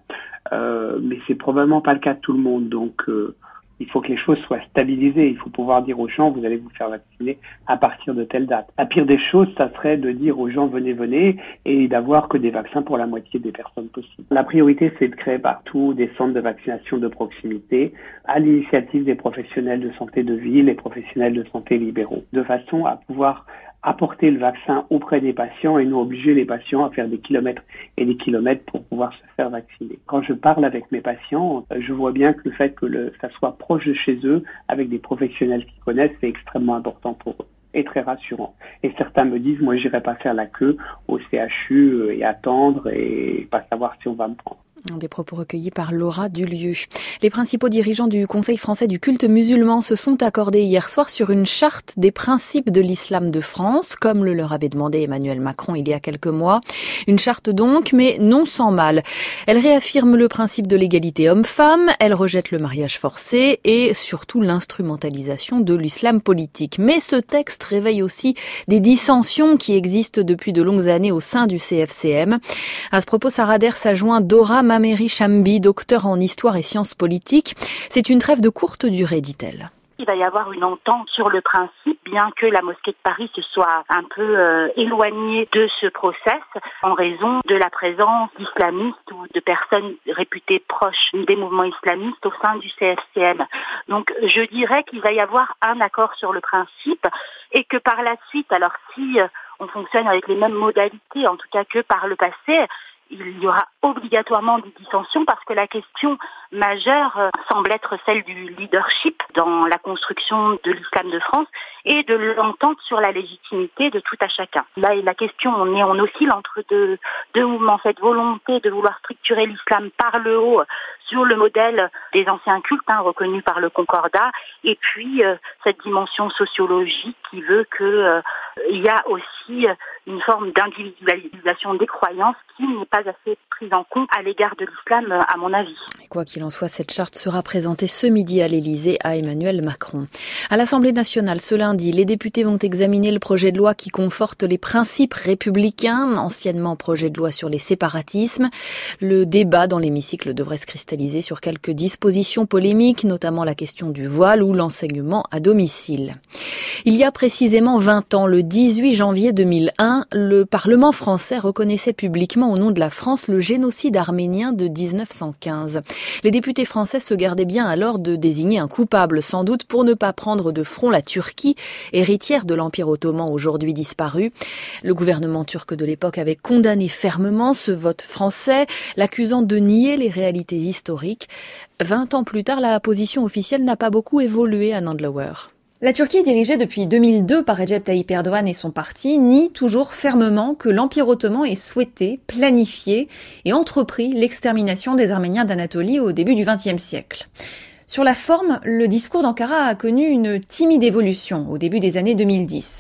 mais c'est probablement pas le cas de tout le monde. Donc, il faut que les choses soient stabilisées. Il faut pouvoir dire aux gens, vous allez vous faire vacciner à partir de telle date. La pire des choses, ça serait de dire aux gens, venez, et d'avoir que des vaccins pour la moitié des personnes possibles. La priorité, c'est de créer partout des centres de vaccination de proximité, à l'initiative des professionnels de santé de ville et professionnels de santé libéraux, de façon à pouvoir apporter le vaccin auprès des patients et non obliger les patients à faire des kilomètres et des kilomètres pour pouvoir se faire vacciner. Quand je parle avec mes patients, je vois bien que le fait que ça soit proche de chez eux, avec des professionnels qui connaissent, c'est extrêmement important pour eux et très rassurant. Et certains me disent, moi j'irai pas faire la queue au CHU et attendre et pas savoir si on va me prendre. Des propos recueillis par Laura Dulieu. Les principaux dirigeants du Conseil français du culte musulman se sont accordés hier soir sur une charte des principes de l'islam de France, comme le leur avait demandé Emmanuel Macron il y a quelques mois. Une charte donc, mais non sans mal. Elle réaffirme le principe de l'égalité homme-femme, elle rejette le mariage forcé et surtout l'instrumentalisation de l'islam politique. Mais ce texte réveille aussi des dissensions qui existent depuis de longues années au sein du CFCM. À ce propos, Sarah Der s'adjoint Dora Mameri Chambi, docteur en histoire et sciences politiques. C'est une trêve de courte durée, dit-elle. Il va y avoir une entente sur le principe, bien que la mosquée de Paris se soit un peu éloignée de ce process en raison de la présence d'islamistes ou de personnes réputées proches des mouvements islamistes au sein du CFCM. Donc je dirais qu'il va y avoir un accord sur le principe et que par la suite, alors si on fonctionne avec les mêmes modalités, en tout cas que par le passé, il y aura obligatoirement des dissensions parce que la question majeure semble être celle du leadership dans la construction de l'islam de France et de l'entente sur la légitimité de tout à chacun. Là, la question, on oscille entre deux mouvements, cette volonté de vouloir structurer l'islam par le haut sur le modèle des anciens cultes reconnus par le Concordat et puis cette dimension sociologique qui veut que il y a aussi une forme d'individualisation des croyances qui n'est pas assez prise en compte à l'égard de l'islam, à mon avis. Et quoi qu'il en soit, cette charte sera présentée ce midi à l'Élysée à Emmanuel Macron. À l'Assemblée nationale, ce lundi, les députés vont examiner le projet de loi qui conforte les principes républicains, anciennement projet de loi sur les séparatismes. Le débat dans l'hémicycle devrait se cristalliser sur quelques dispositions polémiques, notamment la question du voile ou l'enseignement à domicile. Il y a précisément 20 ans, le 18 janvier 2001, le Parlement français reconnaissait publiquement au nom de la France le génocide arménien de 1915. Les députés français se gardaient bien alors de désigner un coupable, sans doute pour ne pas prendre de front la Turquie, héritière de l'Empire ottoman aujourd'hui disparu. Le gouvernement turc de l'époque avait condamné fermement ce vote français, l'accusant de nier les réalités historiques. 20 ans plus tard, la position officielle n'a pas beaucoup évolué à Nandlauer. La Turquie, dirigée depuis 2002 par Recep Tayyip Erdogan et son parti, nie toujours fermement que l'Empire ottoman ait souhaité, planifié et entrepris l'extermination des Arméniens d'Anatolie au début du XXe siècle. Sur la forme, le discours d'Ankara a connu une timide évolution au début des années 2010.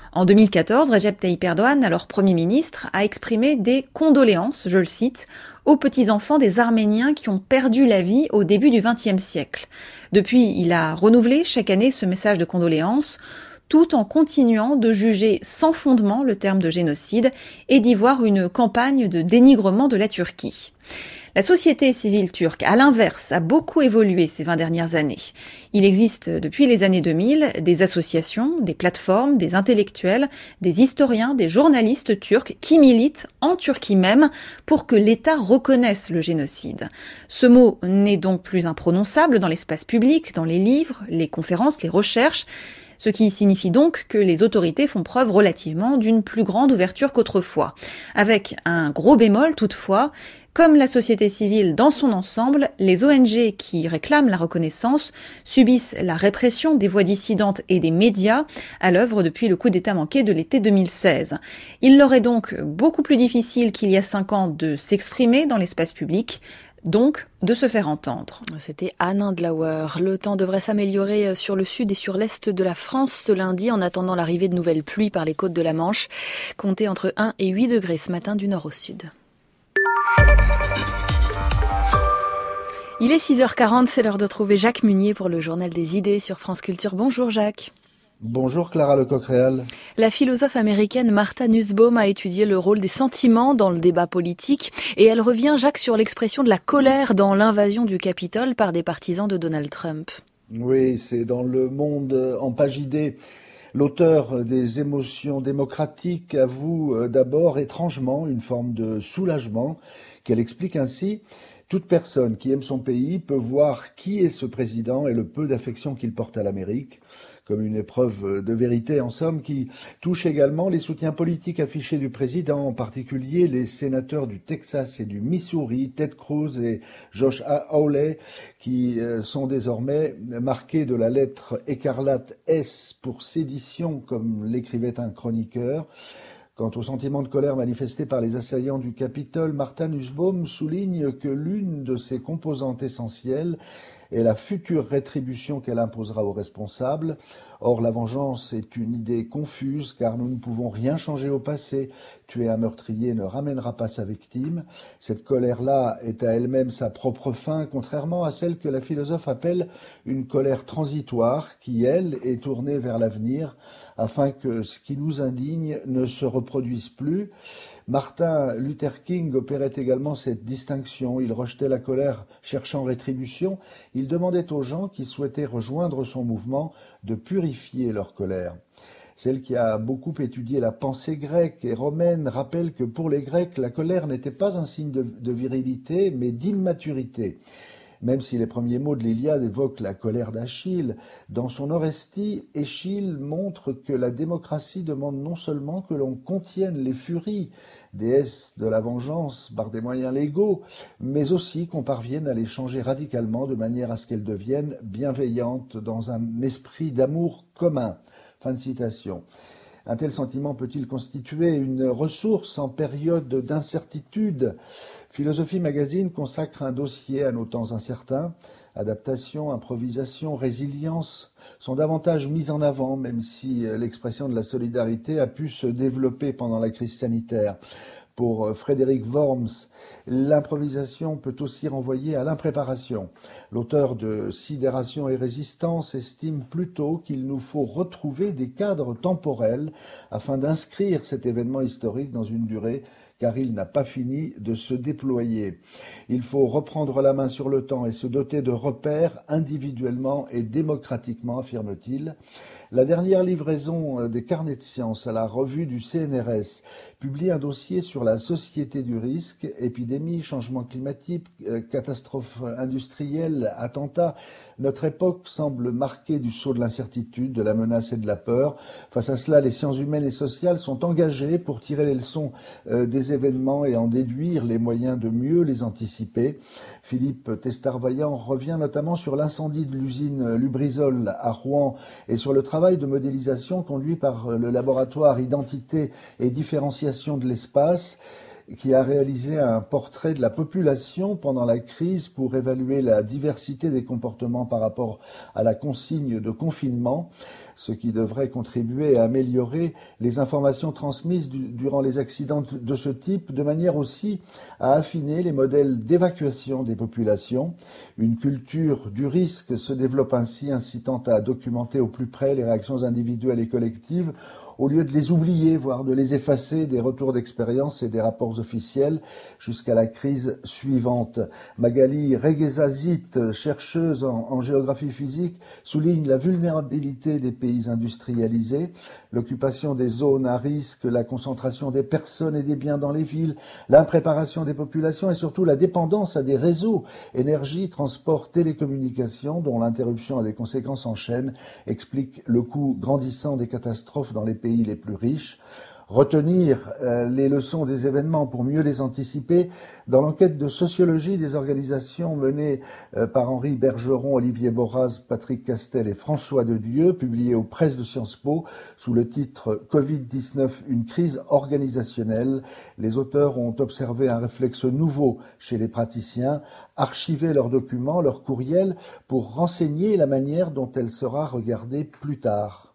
En 2014, Recep Tayyip Erdogan, alors Premier ministre, a exprimé des condoléances, je le cite, aux petits-enfants des Arméniens qui ont perdu la vie au début du XXe siècle. Depuis, il a renouvelé chaque année ce message de condoléances, tout en continuant de juger sans fondement le terme de génocide et d'y voir une campagne de dénigrement de la Turquie. La société civile turque, à l'inverse, a beaucoup évolué ces 20 dernières années. Il existe depuis les années 2000 des associations, des plateformes, des intellectuels, des historiens, des journalistes turcs qui militent en Turquie même pour que l'État reconnaisse le génocide. Ce mot n'est donc plus imprononçable dans l'espace public, dans les livres, les conférences, les recherches, ce qui signifie donc que les autorités font preuve relativement d'une plus grande ouverture qu'autrefois. Avec un gros bémol toutefois, comme la société civile dans son ensemble, les ONG qui réclament la reconnaissance subissent la répression des voix dissidentes et des médias à l'œuvre depuis le coup d'État manqué de l'été 2016. Il leur est donc beaucoup plus difficile qu'il y a 5 ans de s'exprimer dans l'espace public, donc de se faire entendre. C'était Anne Indlauer. Le temps devrait s'améliorer sur le sud et sur l'est de la France ce lundi en attendant l'arrivée de nouvelles pluies par les côtes de la Manche. Comptez entre 1 et 8 degrés ce matin du nord au sud. Il est 6h40, c'est l'heure de trouver Jacques Munier pour le journal des idées sur France Culture. Bonjour Jacques. Bonjour Clara Lecoq-Réal. La philosophe américaine Martha Nussbaum a étudié le rôle des sentiments dans le débat politique et elle revient, Jacques, sur l'expression de la colère dans l'invasion du Capitole par des partisans de Donald Trump. Oui, c'est dans Le Monde en page idée. L'auteur des émotions démocratiques avoue d'abord étrangement une forme de soulagement qu'elle explique ainsi. Toute personne qui aime son pays peut voir qui est ce président et le peu d'affection qu'il porte à l'Amérique, comme une épreuve de vérité en somme qui touche également les soutiens politiques affichés du président, en particulier les sénateurs du Texas et du Missouri, Ted Cruz et Josh Hawley, qui sont désormais marqués de la lettre écarlate S pour sédition, comme l'écrivait un chroniqueur. Quant au sentiment de colère manifesté par les assaillants du Capitole, Martha Nussbaum souligne que l'une de ses composantes essentielles est la future rétribution qu'elle imposera aux responsables. Or, la vengeance est une idée confuse, car nous ne pouvons rien changer au passé. Tuer un meurtrier ne ramènera pas sa victime. Cette colère-là est à elle-même sa propre fin, contrairement à celle que la philosophe appelle une colère transitoire, qui, elle, est tournée vers l'avenir, afin que ce qui nous indigne ne se reproduise plus. Martin Luther King opérait également cette distinction. Il rejetait la colère cherchant rétribution. Il demandait aux gens qui souhaitaient rejoindre son mouvement de purifier leur colère. Celle qui a beaucoup étudié la pensée grecque et romaine rappelle que pour les Grecs, la colère n'était pas un signe de virilité, mais d'immaturité. Même si les premiers mots de l'Iliade évoquent la colère d'Achille, dans son Orestie, Échille montre que la démocratie demande non seulement que l'on contienne les furies, déesse de la vengeance par des moyens légaux, mais aussi qu'on parvienne à les changer radicalement de manière à ce qu'elles deviennent bienveillantes dans un esprit d'amour commun. Fin de citation. Un tel sentiment peut-il constituer une ressource en période d'incertitude ? Philosophie Magazine consacre un dossier à nos temps incertains. Adaptation, improvisation, résilience sont davantage mises en avant, même si l'expression de la solidarité a pu se développer pendant la crise sanitaire. Pour Frédéric Worms, l'improvisation peut aussi renvoyer à l'impréparation. L'auteur de Sidération et résistance estime plutôt qu'il nous faut retrouver des cadres temporels afin d'inscrire cet événement historique dans une durée, car il n'a pas fini de se déployer. Il faut reprendre la main sur le temps et se doter de repères individuellement et démocratiquement, affirme-t-il. La dernière livraison des carnets de sciences à la revue du CNRS publie un dossier sur la société du risque, épidémie, changement climatique, catastrophe industrielle, attentats. Notre époque semble marquée du sceau de l'incertitude, de la menace et de la peur. Face à cela, les sciences humaines et sociales sont engagées pour tirer les leçons des événements et en déduire les moyens de mieux les anticiper. Philippe Testard-Vaillant revient notamment sur l'incendie de l'usine Lubrizol à Rouen et sur le travail de modélisation conduit par le laboratoire Identité et Différenciation de l'espace. qui a réalisé un portrait de la population pendant la crise pour évaluer la diversité des comportements par rapport à la consigne de confinement, ce qui devrait contribuer à améliorer les informations transmises durant les accidents de ce type, de manière aussi à affiner les modèles d'évacuation des populations. Une culture du risque se développe ainsi, incitant à documenter au plus près les réactions individuelles et collectives, au lieu de les oublier, voire de les effacer des retours d'expérience et des rapports officiels jusqu'à la crise suivante. Magali Reguezazit, chercheuse en géographie physique, souligne la vulnérabilité des pays industrialisés, l'occupation des zones à risque, la concentration des personnes et des biens dans les villes, l'impréparation des populations et surtout la dépendance à des réseaux, énergie, transport, télécommunications, dont l'interruption a des conséquences en chaîne, explique le coût grandissant des catastrophes dans les pays les plus riches. Retenir les leçons des événements pour mieux les anticiper. Dans l'enquête de sociologie des organisations menée par Henri Bergeron, Olivier Boraz, Patrick Castel et François Dedieu, publiée aux presses de Sciences Po sous le titre Covid-19, une crise organisationnelle, les auteurs ont observé un réflexe nouveau chez les praticiens, archiver leurs documents, leurs courriels, pour renseigner la manière dont elle sera regardée plus tard.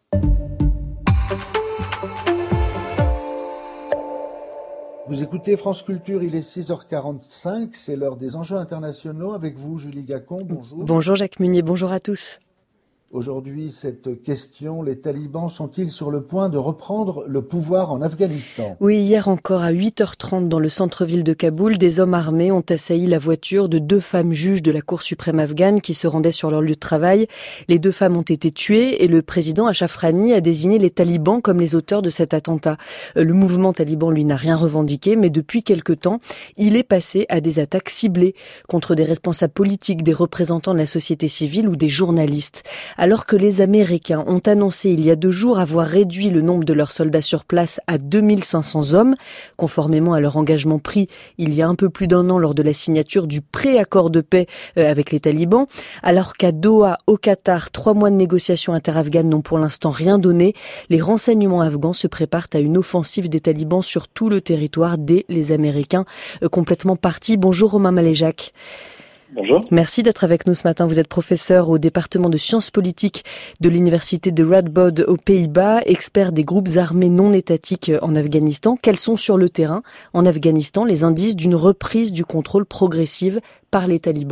Vous écoutez France Culture, il est 6h45, c'est l'heure des enjeux internationaux. Avec vous, Julie Gacon, bonjour. Bonjour Jacques Munier, bonjour à tous. Aujourd'hui, cette question, les talibans sont-ils sur le point de reprendre le pouvoir en Afghanistan ? Oui, hier encore à 8h30 dans le centre-ville de Kaboul, des hommes armés ont assailli la voiture de 2 femmes juges de la Cour suprême afghane qui se rendaient sur leur lieu de travail. Les 2 femmes ont été tuées et le président Ashraf Ghani a désigné les talibans comme les auteurs de cet attentat. Le mouvement taliban, lui, n'a rien revendiqué, mais depuis quelque temps, il est passé à des attaques ciblées contre des responsables politiques, des représentants de la société civile ou des journalistes. Alors que les Américains ont annoncé il y a 2 jours avoir réduit le nombre de leurs soldats sur place à 2500 hommes, conformément à leur engagement pris il y a un peu plus d'1 an lors de la signature du pré-accord de paix avec les talibans, alors qu'à Doha, au Qatar, 3 mois de négociations interafghanes n'ont pour l'instant rien donné, les renseignements afghans se préparent à une offensive des talibans sur tout le territoire dès les Américains complètement partis. Bonjour Romain Maléjac. Bonjour. Merci d'être avec nous ce matin. Vous êtes professeur au département de sciences politiques de l'université de Radboud aux Pays-Bas, expert des groupes armés non étatiques en Afghanistan. Quels sont sur le terrain en Afghanistan les indices d'une reprise du contrôle progressive par les talibans ?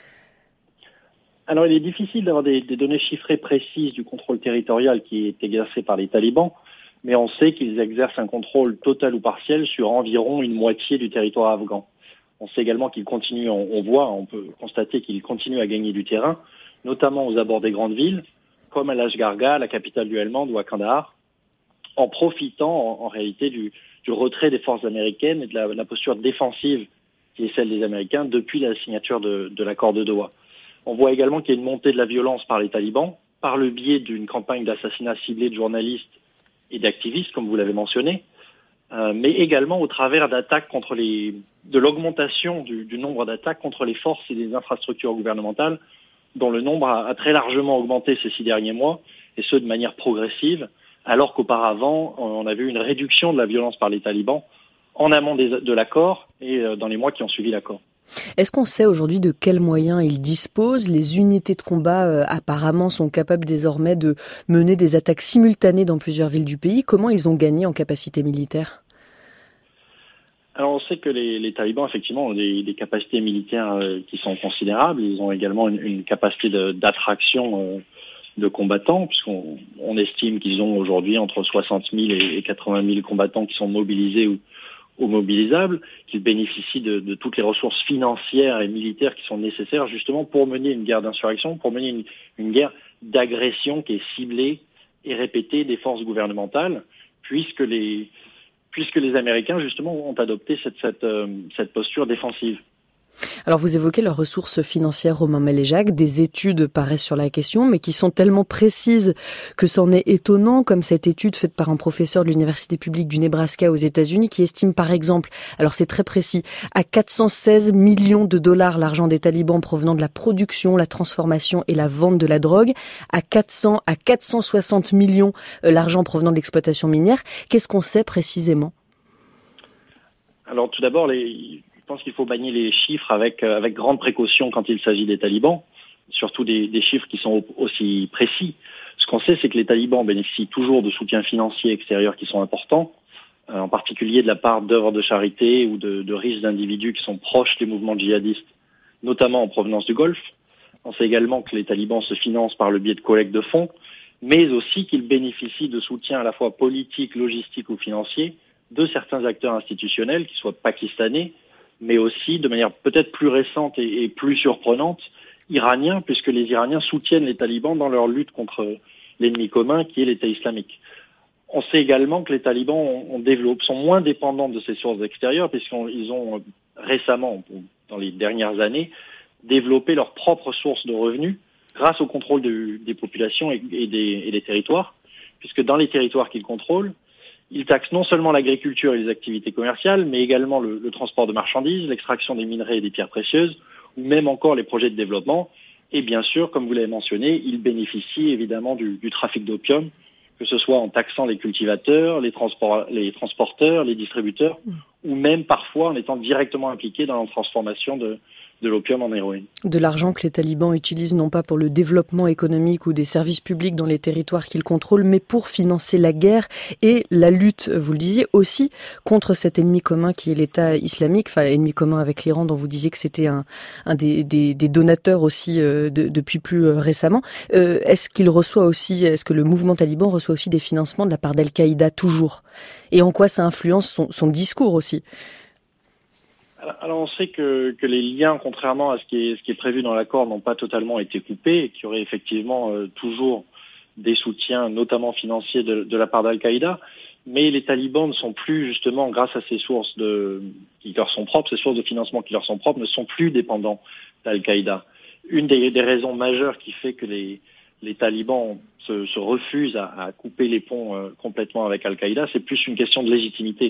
Alors il est difficile d'avoir des données chiffrées précises du contrôle territorial qui est exercé par les talibans, mais on sait qu'ils exercent un contrôle total ou partiel sur environ une moitié du territoire afghan. On sait également qu'ils continuent, on peut constater qu'ils continuent à gagner du terrain, notamment aux abords des grandes villes, comme à Lashgargah, la capitale du Helmand, ou à Kandahar, en profitant en réalité du retrait des forces américaines et de la posture défensive qui est celle des Américains depuis la signature de l'accord de Doha. On voit également qu'il y a une montée de la violence par les talibans, par le biais d'une campagne d'assassinat ciblé de journalistes et d'activistes, comme vous l'avez mentionné, mais également au travers d'attaques de l'augmentation du nombre d'attaques contre les forces et les infrastructures gouvernementales, dont le nombre a très largement augmenté ces 6 derniers mois, et ce de manière progressive, alors qu'auparavant, on avait une réduction de la violence par les talibans en amont de l'accord et dans les mois qui ont suivi l'accord. Est-ce qu'on sait aujourd'hui de quels moyens ils disposent ? Les unités de combat apparemment sont capables désormais de mener des attaques simultanées dans plusieurs villes du pays. Comment ils ont gagné en capacité militaire ? Alors on sait que les talibans effectivement ont des capacités militaires qui sont considérables. Ils ont également une capacité d'attraction de combattants, puisqu'on estime qu'ils ont aujourd'hui entre 60 000 et 80 000 combattants qui sont mobilisés ou mobilisables, qu'ils bénéficient de toutes les ressources financières et militaires qui sont nécessaires justement pour mener une guerre d'insurrection, pour mener une guerre d'agression qui est ciblée et répétée des forces gouvernementales, puisque les Américains justement ont adopté cette posture défensive. Alors vous évoquez leurs ressources financières, Romain Maléjac, des études paraissent sur la question, mais qui sont tellement précises que c'en est étonnant, comme cette étude faite par un professeur de l'université publique du Nebraska aux États-Unis, qui estime par exemple, alors c'est très précis, à 416 millions de dollars l'argent des talibans provenant de la production, la transformation et la vente de la drogue, à 460 millions l'argent provenant de l'exploitation minière. Qu'est-ce qu'on sait précisément ? Alors tout d'abord, je pense qu'il faut manier les chiffres avec grande précaution quand il s'agit des talibans, surtout des chiffres qui sont aussi précis. Ce qu'on sait, c'est que les talibans bénéficient toujours de soutiens financiers extérieurs qui sont importants, en particulier de la part d'œuvres de charité ou de riches individus qui sont proches des mouvements djihadistes, notamment en provenance du Golfe. On sait également que les talibans se financent par le biais de collecte de fonds, mais aussi qu'ils bénéficient de soutien à la fois politique, logistique ou financier de certains acteurs institutionnels, qu'ils soient pakistanais, mais aussi, de manière peut-être plus récente et plus surprenante, iraniens, puisque les Iraniens soutiennent les talibans dans leur lutte contre l'ennemi commun qui est l'État islamique. On sait également que les talibans sont moins dépendants de ces sources extérieures, puisqu'ils ont récemment, dans les dernières années, développé leurs propres sources de revenus grâce au contrôle des populations et des territoires, puisque dans les territoires qu'ils contrôlent, ils taxent non seulement l'agriculture et les activités commerciales, mais également le transport de marchandises, l'extraction des minerais et des pierres précieuses, ou même encore les projets de développement. Et bien sûr, comme vous l'avez mentionné, ils bénéficient évidemment du trafic d'opium, que ce soit en taxant les cultivateurs, les transporteurs, les distributeurs, ou même parfois en étant directement impliqués dans la transformation de l'opium en héroïne. De l'argent que les talibans utilisent non pas pour le développement économique ou des services publics dans les territoires qu'ils contrôlent, mais pour financer la guerre et la lutte, vous le disiez, aussi contre cet ennemi commun qui est l'État islamique, enfin l'ennemi commun avec l'Iran dont vous disiez que c'était un des donateurs aussi depuis plus récemment. Est-ce que le mouvement taliban reçoit aussi des financements de la part d'Al-Qaïda toujours? Et en quoi ça influence son discours aussi? Alors on sait que les liens, contrairement à ce qui est prévu dans l'accord, n'ont pas totalement été coupés et qu'il y aurait effectivement toujours des soutiens, notamment financiers, de la part d'Al-Qaïda. Mais les talibans ne sont plus, justement, grâce à ces sources qui leur sont propres, ces sources de financement qui leur sont propres, ne sont plus dépendants d'Al-Qaïda. Une des raisons majeures qui fait que les talibans se refusent à couper les ponts complètement avec Al-Qaïda, c'est plus une question de légitimité.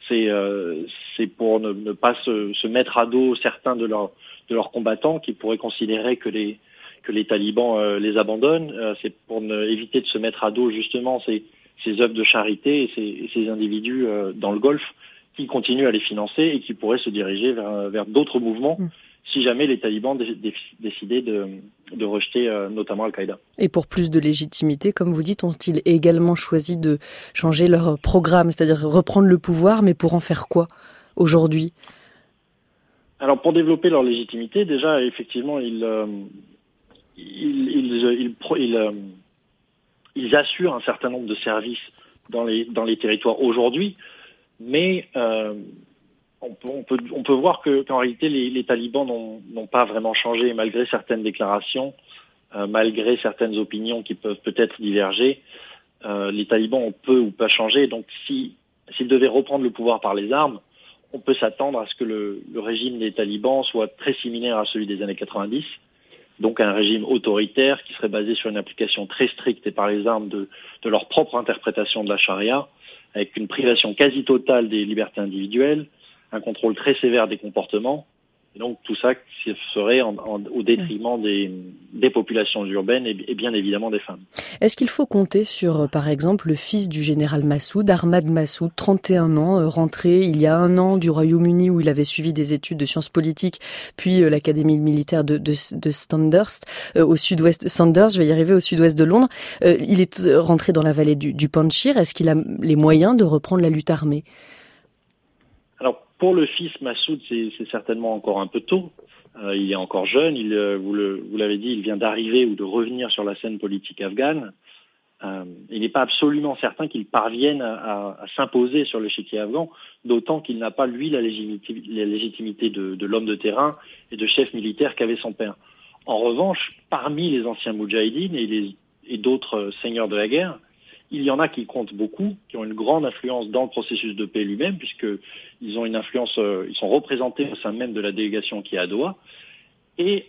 C'est pour ne pas se mettre à dos certains de leurs combattants qui pourraient considérer que les talibans les abandonnent. C'est pour éviter de se mettre à dos justement ces œuvres de charité et ces individus dans le Golfe qui continuent à les financer et qui pourraient se diriger vers d'autres mouvements si jamais les talibans décidaient de rejeter notamment Al-Qaïda. Et pour plus de légitimité, comme vous dites, ont-ils également choisi de changer leur programme, c'est-à-dire reprendre le pouvoir, mais pour en faire quoi aujourd'hui? Alors pour développer leur légitimité, déjà effectivement ils assurent un certain nombre de services dans les territoires aujourd'hui, mais on peut voir qu'en réalité les talibans n'ont pas vraiment changé malgré certaines déclarations, malgré certaines opinions qui peuvent peut-être diverger. Les talibans ont peu ou pas changé, donc s'ils devaient reprendre le pouvoir par les armes, on peut s'attendre à ce que le régime des talibans soit très similaire à celui des années 90, donc un régime autoritaire qui serait basé sur une application très stricte et par les armes de leur propre interprétation de la charia, avec une privation quasi totale des libertés individuelles, un contrôle très sévère des comportements, et donc tout ça serait au détriment des populations urbaines et bien évidemment des femmes. Est-ce qu'il faut compter sur, par exemple, le fils du général Massoud, Ahmad Massoud, 31 ans, rentré il y a 1 an du Royaume-Uni où il avait suivi des études de sciences politiques, puis l'académie militaire de Sandhurst, au sud-ouest, Sandhurst, je vais y arriver, au sud-ouest de Londres. Il est rentré dans la vallée du Panjshir. Est-ce qu'il a les moyens de reprendre la lutte armée? Alors, pour le fils Massoud, c'est certainement encore un peu tôt. Il est encore jeune. Vous l'avez dit, il vient d'arriver ou de revenir sur la scène politique afghane. Il n'est pas absolument certain qu'il parvienne à s'imposer sur l'échiquier afghan, d'autant qu'il n'a pas, lui, la légitimité de l'homme de terrain et de chef militaire qu'avait son père. En revanche, parmi les anciens moudjahidines et d'autres seigneurs de la guerre, il y en a qui comptent beaucoup, qui ont une grande influence dans le processus de paix lui-même, puisqu'ils ont une influence, ils sont représentés au sein même de la délégation qui est à Doha, et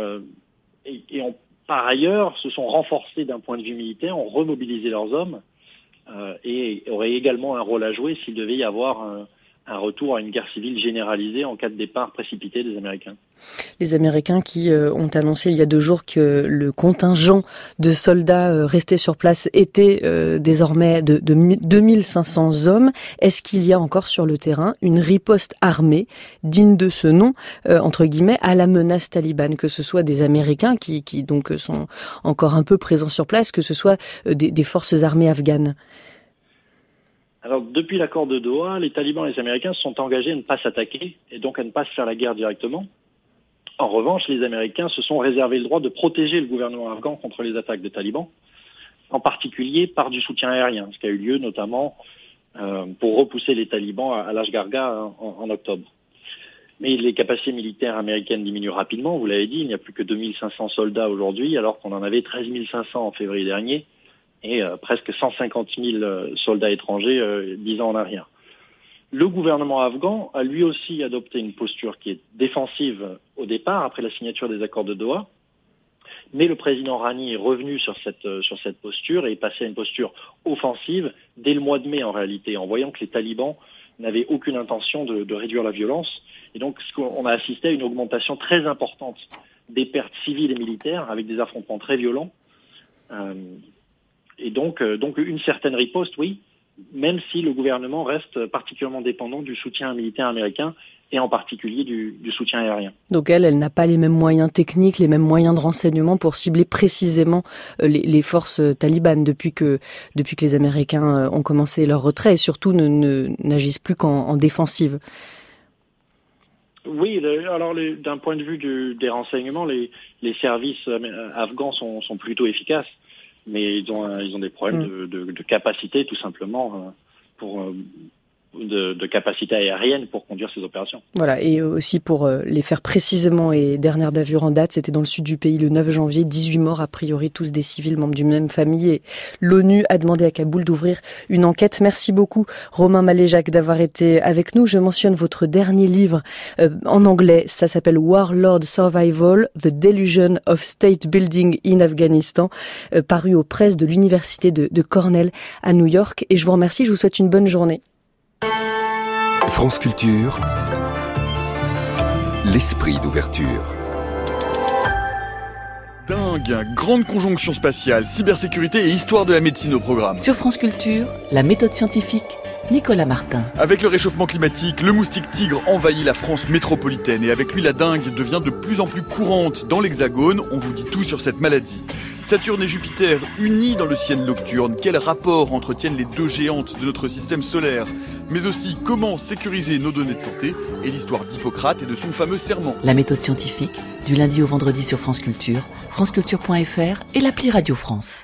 par ailleurs se sont renforcés d'un point de vue militaire, ont remobilisé leurs hommes, et auraient également un rôle à jouer s'il devait y avoir un retour à une guerre civile généralisée en cas de départ précipité des Américains. Les Américains qui ont annoncé il y a 2 jours que le contingent de soldats restés sur place était désormais de 2500 hommes. Est-ce qu'il y a encore sur le terrain une riposte armée digne de ce nom, entre guillemets, à la menace talibane, que ce soit des Américains qui donc sont encore un peu présents sur place, que ce soit des forces armées afghanes? Alors, depuis l'accord de Doha, les talibans et les Américains se sont engagés à ne pas s'attaquer et donc à ne pas se faire la guerre directement. En revanche, les Américains se sont réservé le droit de protéger le gouvernement afghan contre les attaques des talibans, en particulier par du soutien aérien, ce qui a eu lieu notamment pour repousser les talibans à l'Ashgarga en octobre. Mais les capacités militaires américaines diminuent rapidement, vous l'avez dit, il n'y a plus que 2500 soldats aujourd'hui, alors qu'on en avait 13 500 en février dernier, et presque 150 000 soldats étrangers 10 ans en arrière. Le gouvernement afghan a lui aussi adopté une posture qui est défensive au départ, après la signature des accords de Doha, mais le président Rouhani est revenu sur cette posture et est passé à une posture offensive dès le mois de mai en réalité, en voyant que les talibans n'avaient aucune intention de réduire la violence. Et donc on a assisté à une augmentation très importante des pertes civiles et militaires avec des affrontements très violents. Et donc une certaine riposte, oui, même si le gouvernement reste particulièrement dépendant du soutien militaire américain et en particulier du soutien aérien. Donc elle n'a pas les mêmes moyens techniques, les mêmes moyens de renseignement pour cibler précisément les forces talibanes depuis que les Américains ont commencé leur retrait et surtout n'agissent plus qu'en défensive. Oui, alors d'un point de vue des renseignements, les services afghans sont plutôt efficaces. Mais ils ont des problèmes de capacité, tout simplement, de capacité aérienne pour conduire ces opérations. Voilà, et aussi pour les faire précisément, et dernière bavure en date, c'était dans le sud du pays le 9 janvier, 18 morts, a priori tous des civils membres d'une même famille, et l'ONU a demandé à Kaboul d'ouvrir une enquête. Merci beaucoup Romain Maléjac d'avoir été avec nous. Je mentionne votre dernier livre en anglais, ça s'appelle Warlord Survival, The Delusion of State Building in Afghanistan, paru aux presses de l'université de Cornell à New York, et je vous remercie, je vous souhaite une bonne journée. France Culture, l'esprit d'ouverture. Dingue, grande conjonction spatiale, cybersécurité et histoire de la médecine au programme. Sur France Culture, la méthode scientifique, Nicolas Martin. Avec le réchauffement climatique, le moustique tigre envahit la France métropolitaine et avec lui la dengue devient de plus en plus courante dans l'Hexagone. On vous dit tout sur cette maladie. Saturne et Jupiter unis dans le ciel nocturne, quel rapport entretiennent les deux géantes de notre système solaire? Mais aussi comment sécuriser nos données de santé et l'histoire d'Hippocrate et de son fameux serment. La méthode scientifique, du lundi au vendredi sur France Culture, franceculture.fr et l'appli Radio France.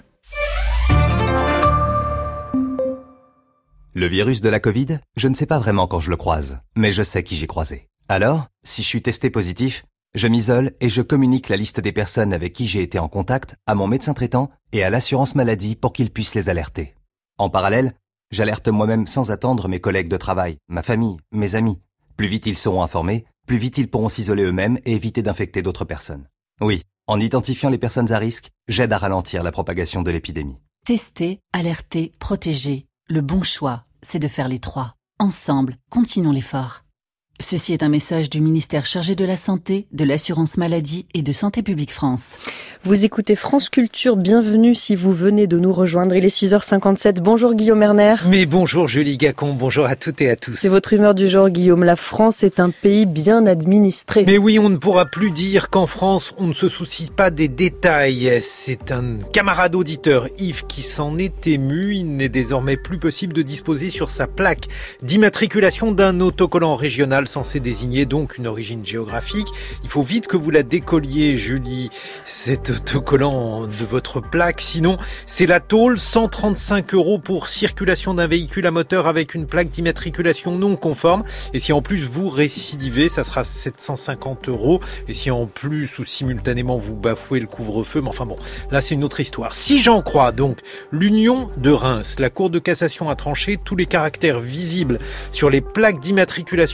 Le virus de la Covid, je ne sais pas vraiment quand je le croise, mais je sais qui j'ai croisé. Alors, si je suis testé positif, je m'isole et je communique la liste des personnes avec qui j'ai été en contact à mon médecin traitant et à l'assurance maladie pour qu'ils puissent les alerter. En parallèle, j'alerte moi-même sans attendre mes collègues de travail, ma famille, mes amis. Plus vite ils seront informés, plus vite ils pourront s'isoler eux-mêmes et éviter d'infecter d'autres personnes. Oui, en identifiant les personnes à risque, j'aide à ralentir la propagation de l'épidémie. Tester, alerter, protéger. Le bon choix, c'est de faire les trois. Ensemble, continuons l'effort. Ceci est un message du ministère chargé de la Santé, de l'Assurance Maladie et de Santé Publique France. Vous écoutez France Culture, bienvenue si vous venez de nous rejoindre. Il est 6h57. Bonjour Guillaume Erner. Mais bonjour Julie Gacon, bonjour à toutes et à tous. C'est votre humeur du jour Guillaume. La France est un pays bien administré. Mais oui, on ne pourra plus dire qu'en France, on ne se soucie pas des détails. C'est un camarade auditeur, Yves, qui s'en est ému. Il n'est désormais plus possible de disposer sur sa plaque d'immatriculation d'un autocollant régional censé désigner donc une origine géographique. Il faut vite que vous la décolliez, Julie, cet autocollant de votre plaque. Sinon, c'est la tôle, 135 € pour circulation d'un véhicule à moteur avec une plaque d'immatriculation non conforme. Et si en plus vous récidivez, ça sera 750 €. Et si en plus ou simultanément vous bafouez le couvre-feu, mais enfin bon, là c'est une autre histoire. Si j'en crois donc l'Union de Reims, la Cour de cassation a tranché, tous les caractères visibles sur les plaques d'immatriculation d'un véhicule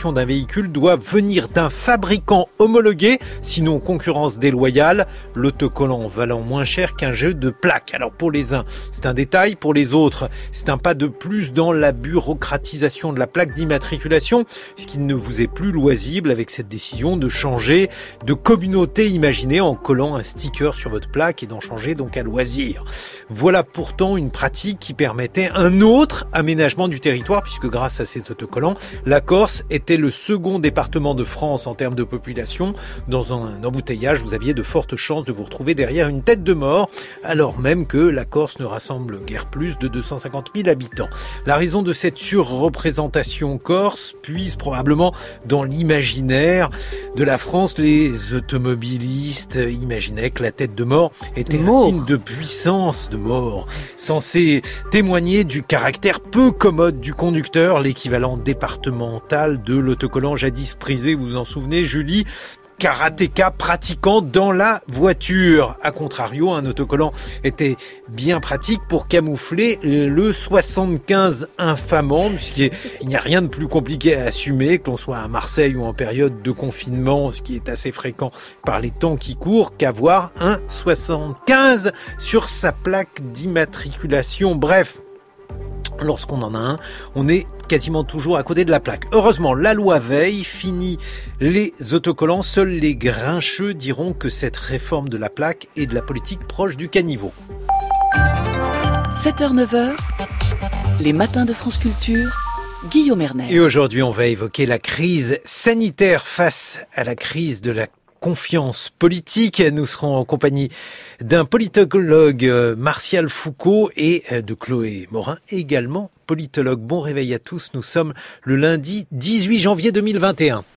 véhicule doivent venir d'un fabricant homologué, sinon concurrence déloyale, l'autocollant valant moins cher qu'un jeu de plaques. Alors pour les uns, c'est un détail, pour les autres, c'est un pas de plus dans la bureaucratisation de la plaque d'immatriculation, puisqu'il ne vous est plus loisible avec cette décision de changer de communauté imaginée en collant un sticker sur votre plaque et d'en changer donc à loisir. Voilà pourtant une pratique qui permettait un autre aménagement du territoire, puisque grâce à ces autocollants, la Corse était le second département de France en termes de population. Dans un embouteillage, vous aviez de fortes chances de vous retrouver derrière une tête de mort, alors même que la Corse ne rassemble guère plus de 250 000 habitants. La raison de cette surreprésentation corse puise probablement dans l'imaginaire de la France. Les automobilistes imaginaient que la tête de mort était un signe de puissance, de mort, censé témoigner du caractère peu commode du conducteur, l'équivalent départemental de l'autocollant jadis prisé, vous vous en souvenez, Julie ? Karatéka pratiquant dans la voiture. A contrario, un autocollant était bien pratique pour camoufler le 75 infamant, puisqu'il n'y a rien de plus compliqué à assumer, que l'on soit à Marseille ou en période de confinement, ce qui est assez fréquent par les temps qui courent, qu'avoir un 75 sur sa plaque d'immatriculation. Bref, lorsqu'on en a un, on est quasiment toujours à côté de la plaque. Heureusement, la loi Veil finit les autocollants. Seuls les grincheux diront que cette réforme de la plaque est de la politique proche du caniveau. 7h-9h, les matins de France Culture, Guillaume Erner. Et aujourd'hui, on va évoquer la crise sanitaire face à la crise de la confiance politique. Nous serons en compagnie d'un politologue, Martial Foucault, et de Chloé Morin, également politologue. Bon réveil à tous, nous sommes le lundi 18 janvier 2021.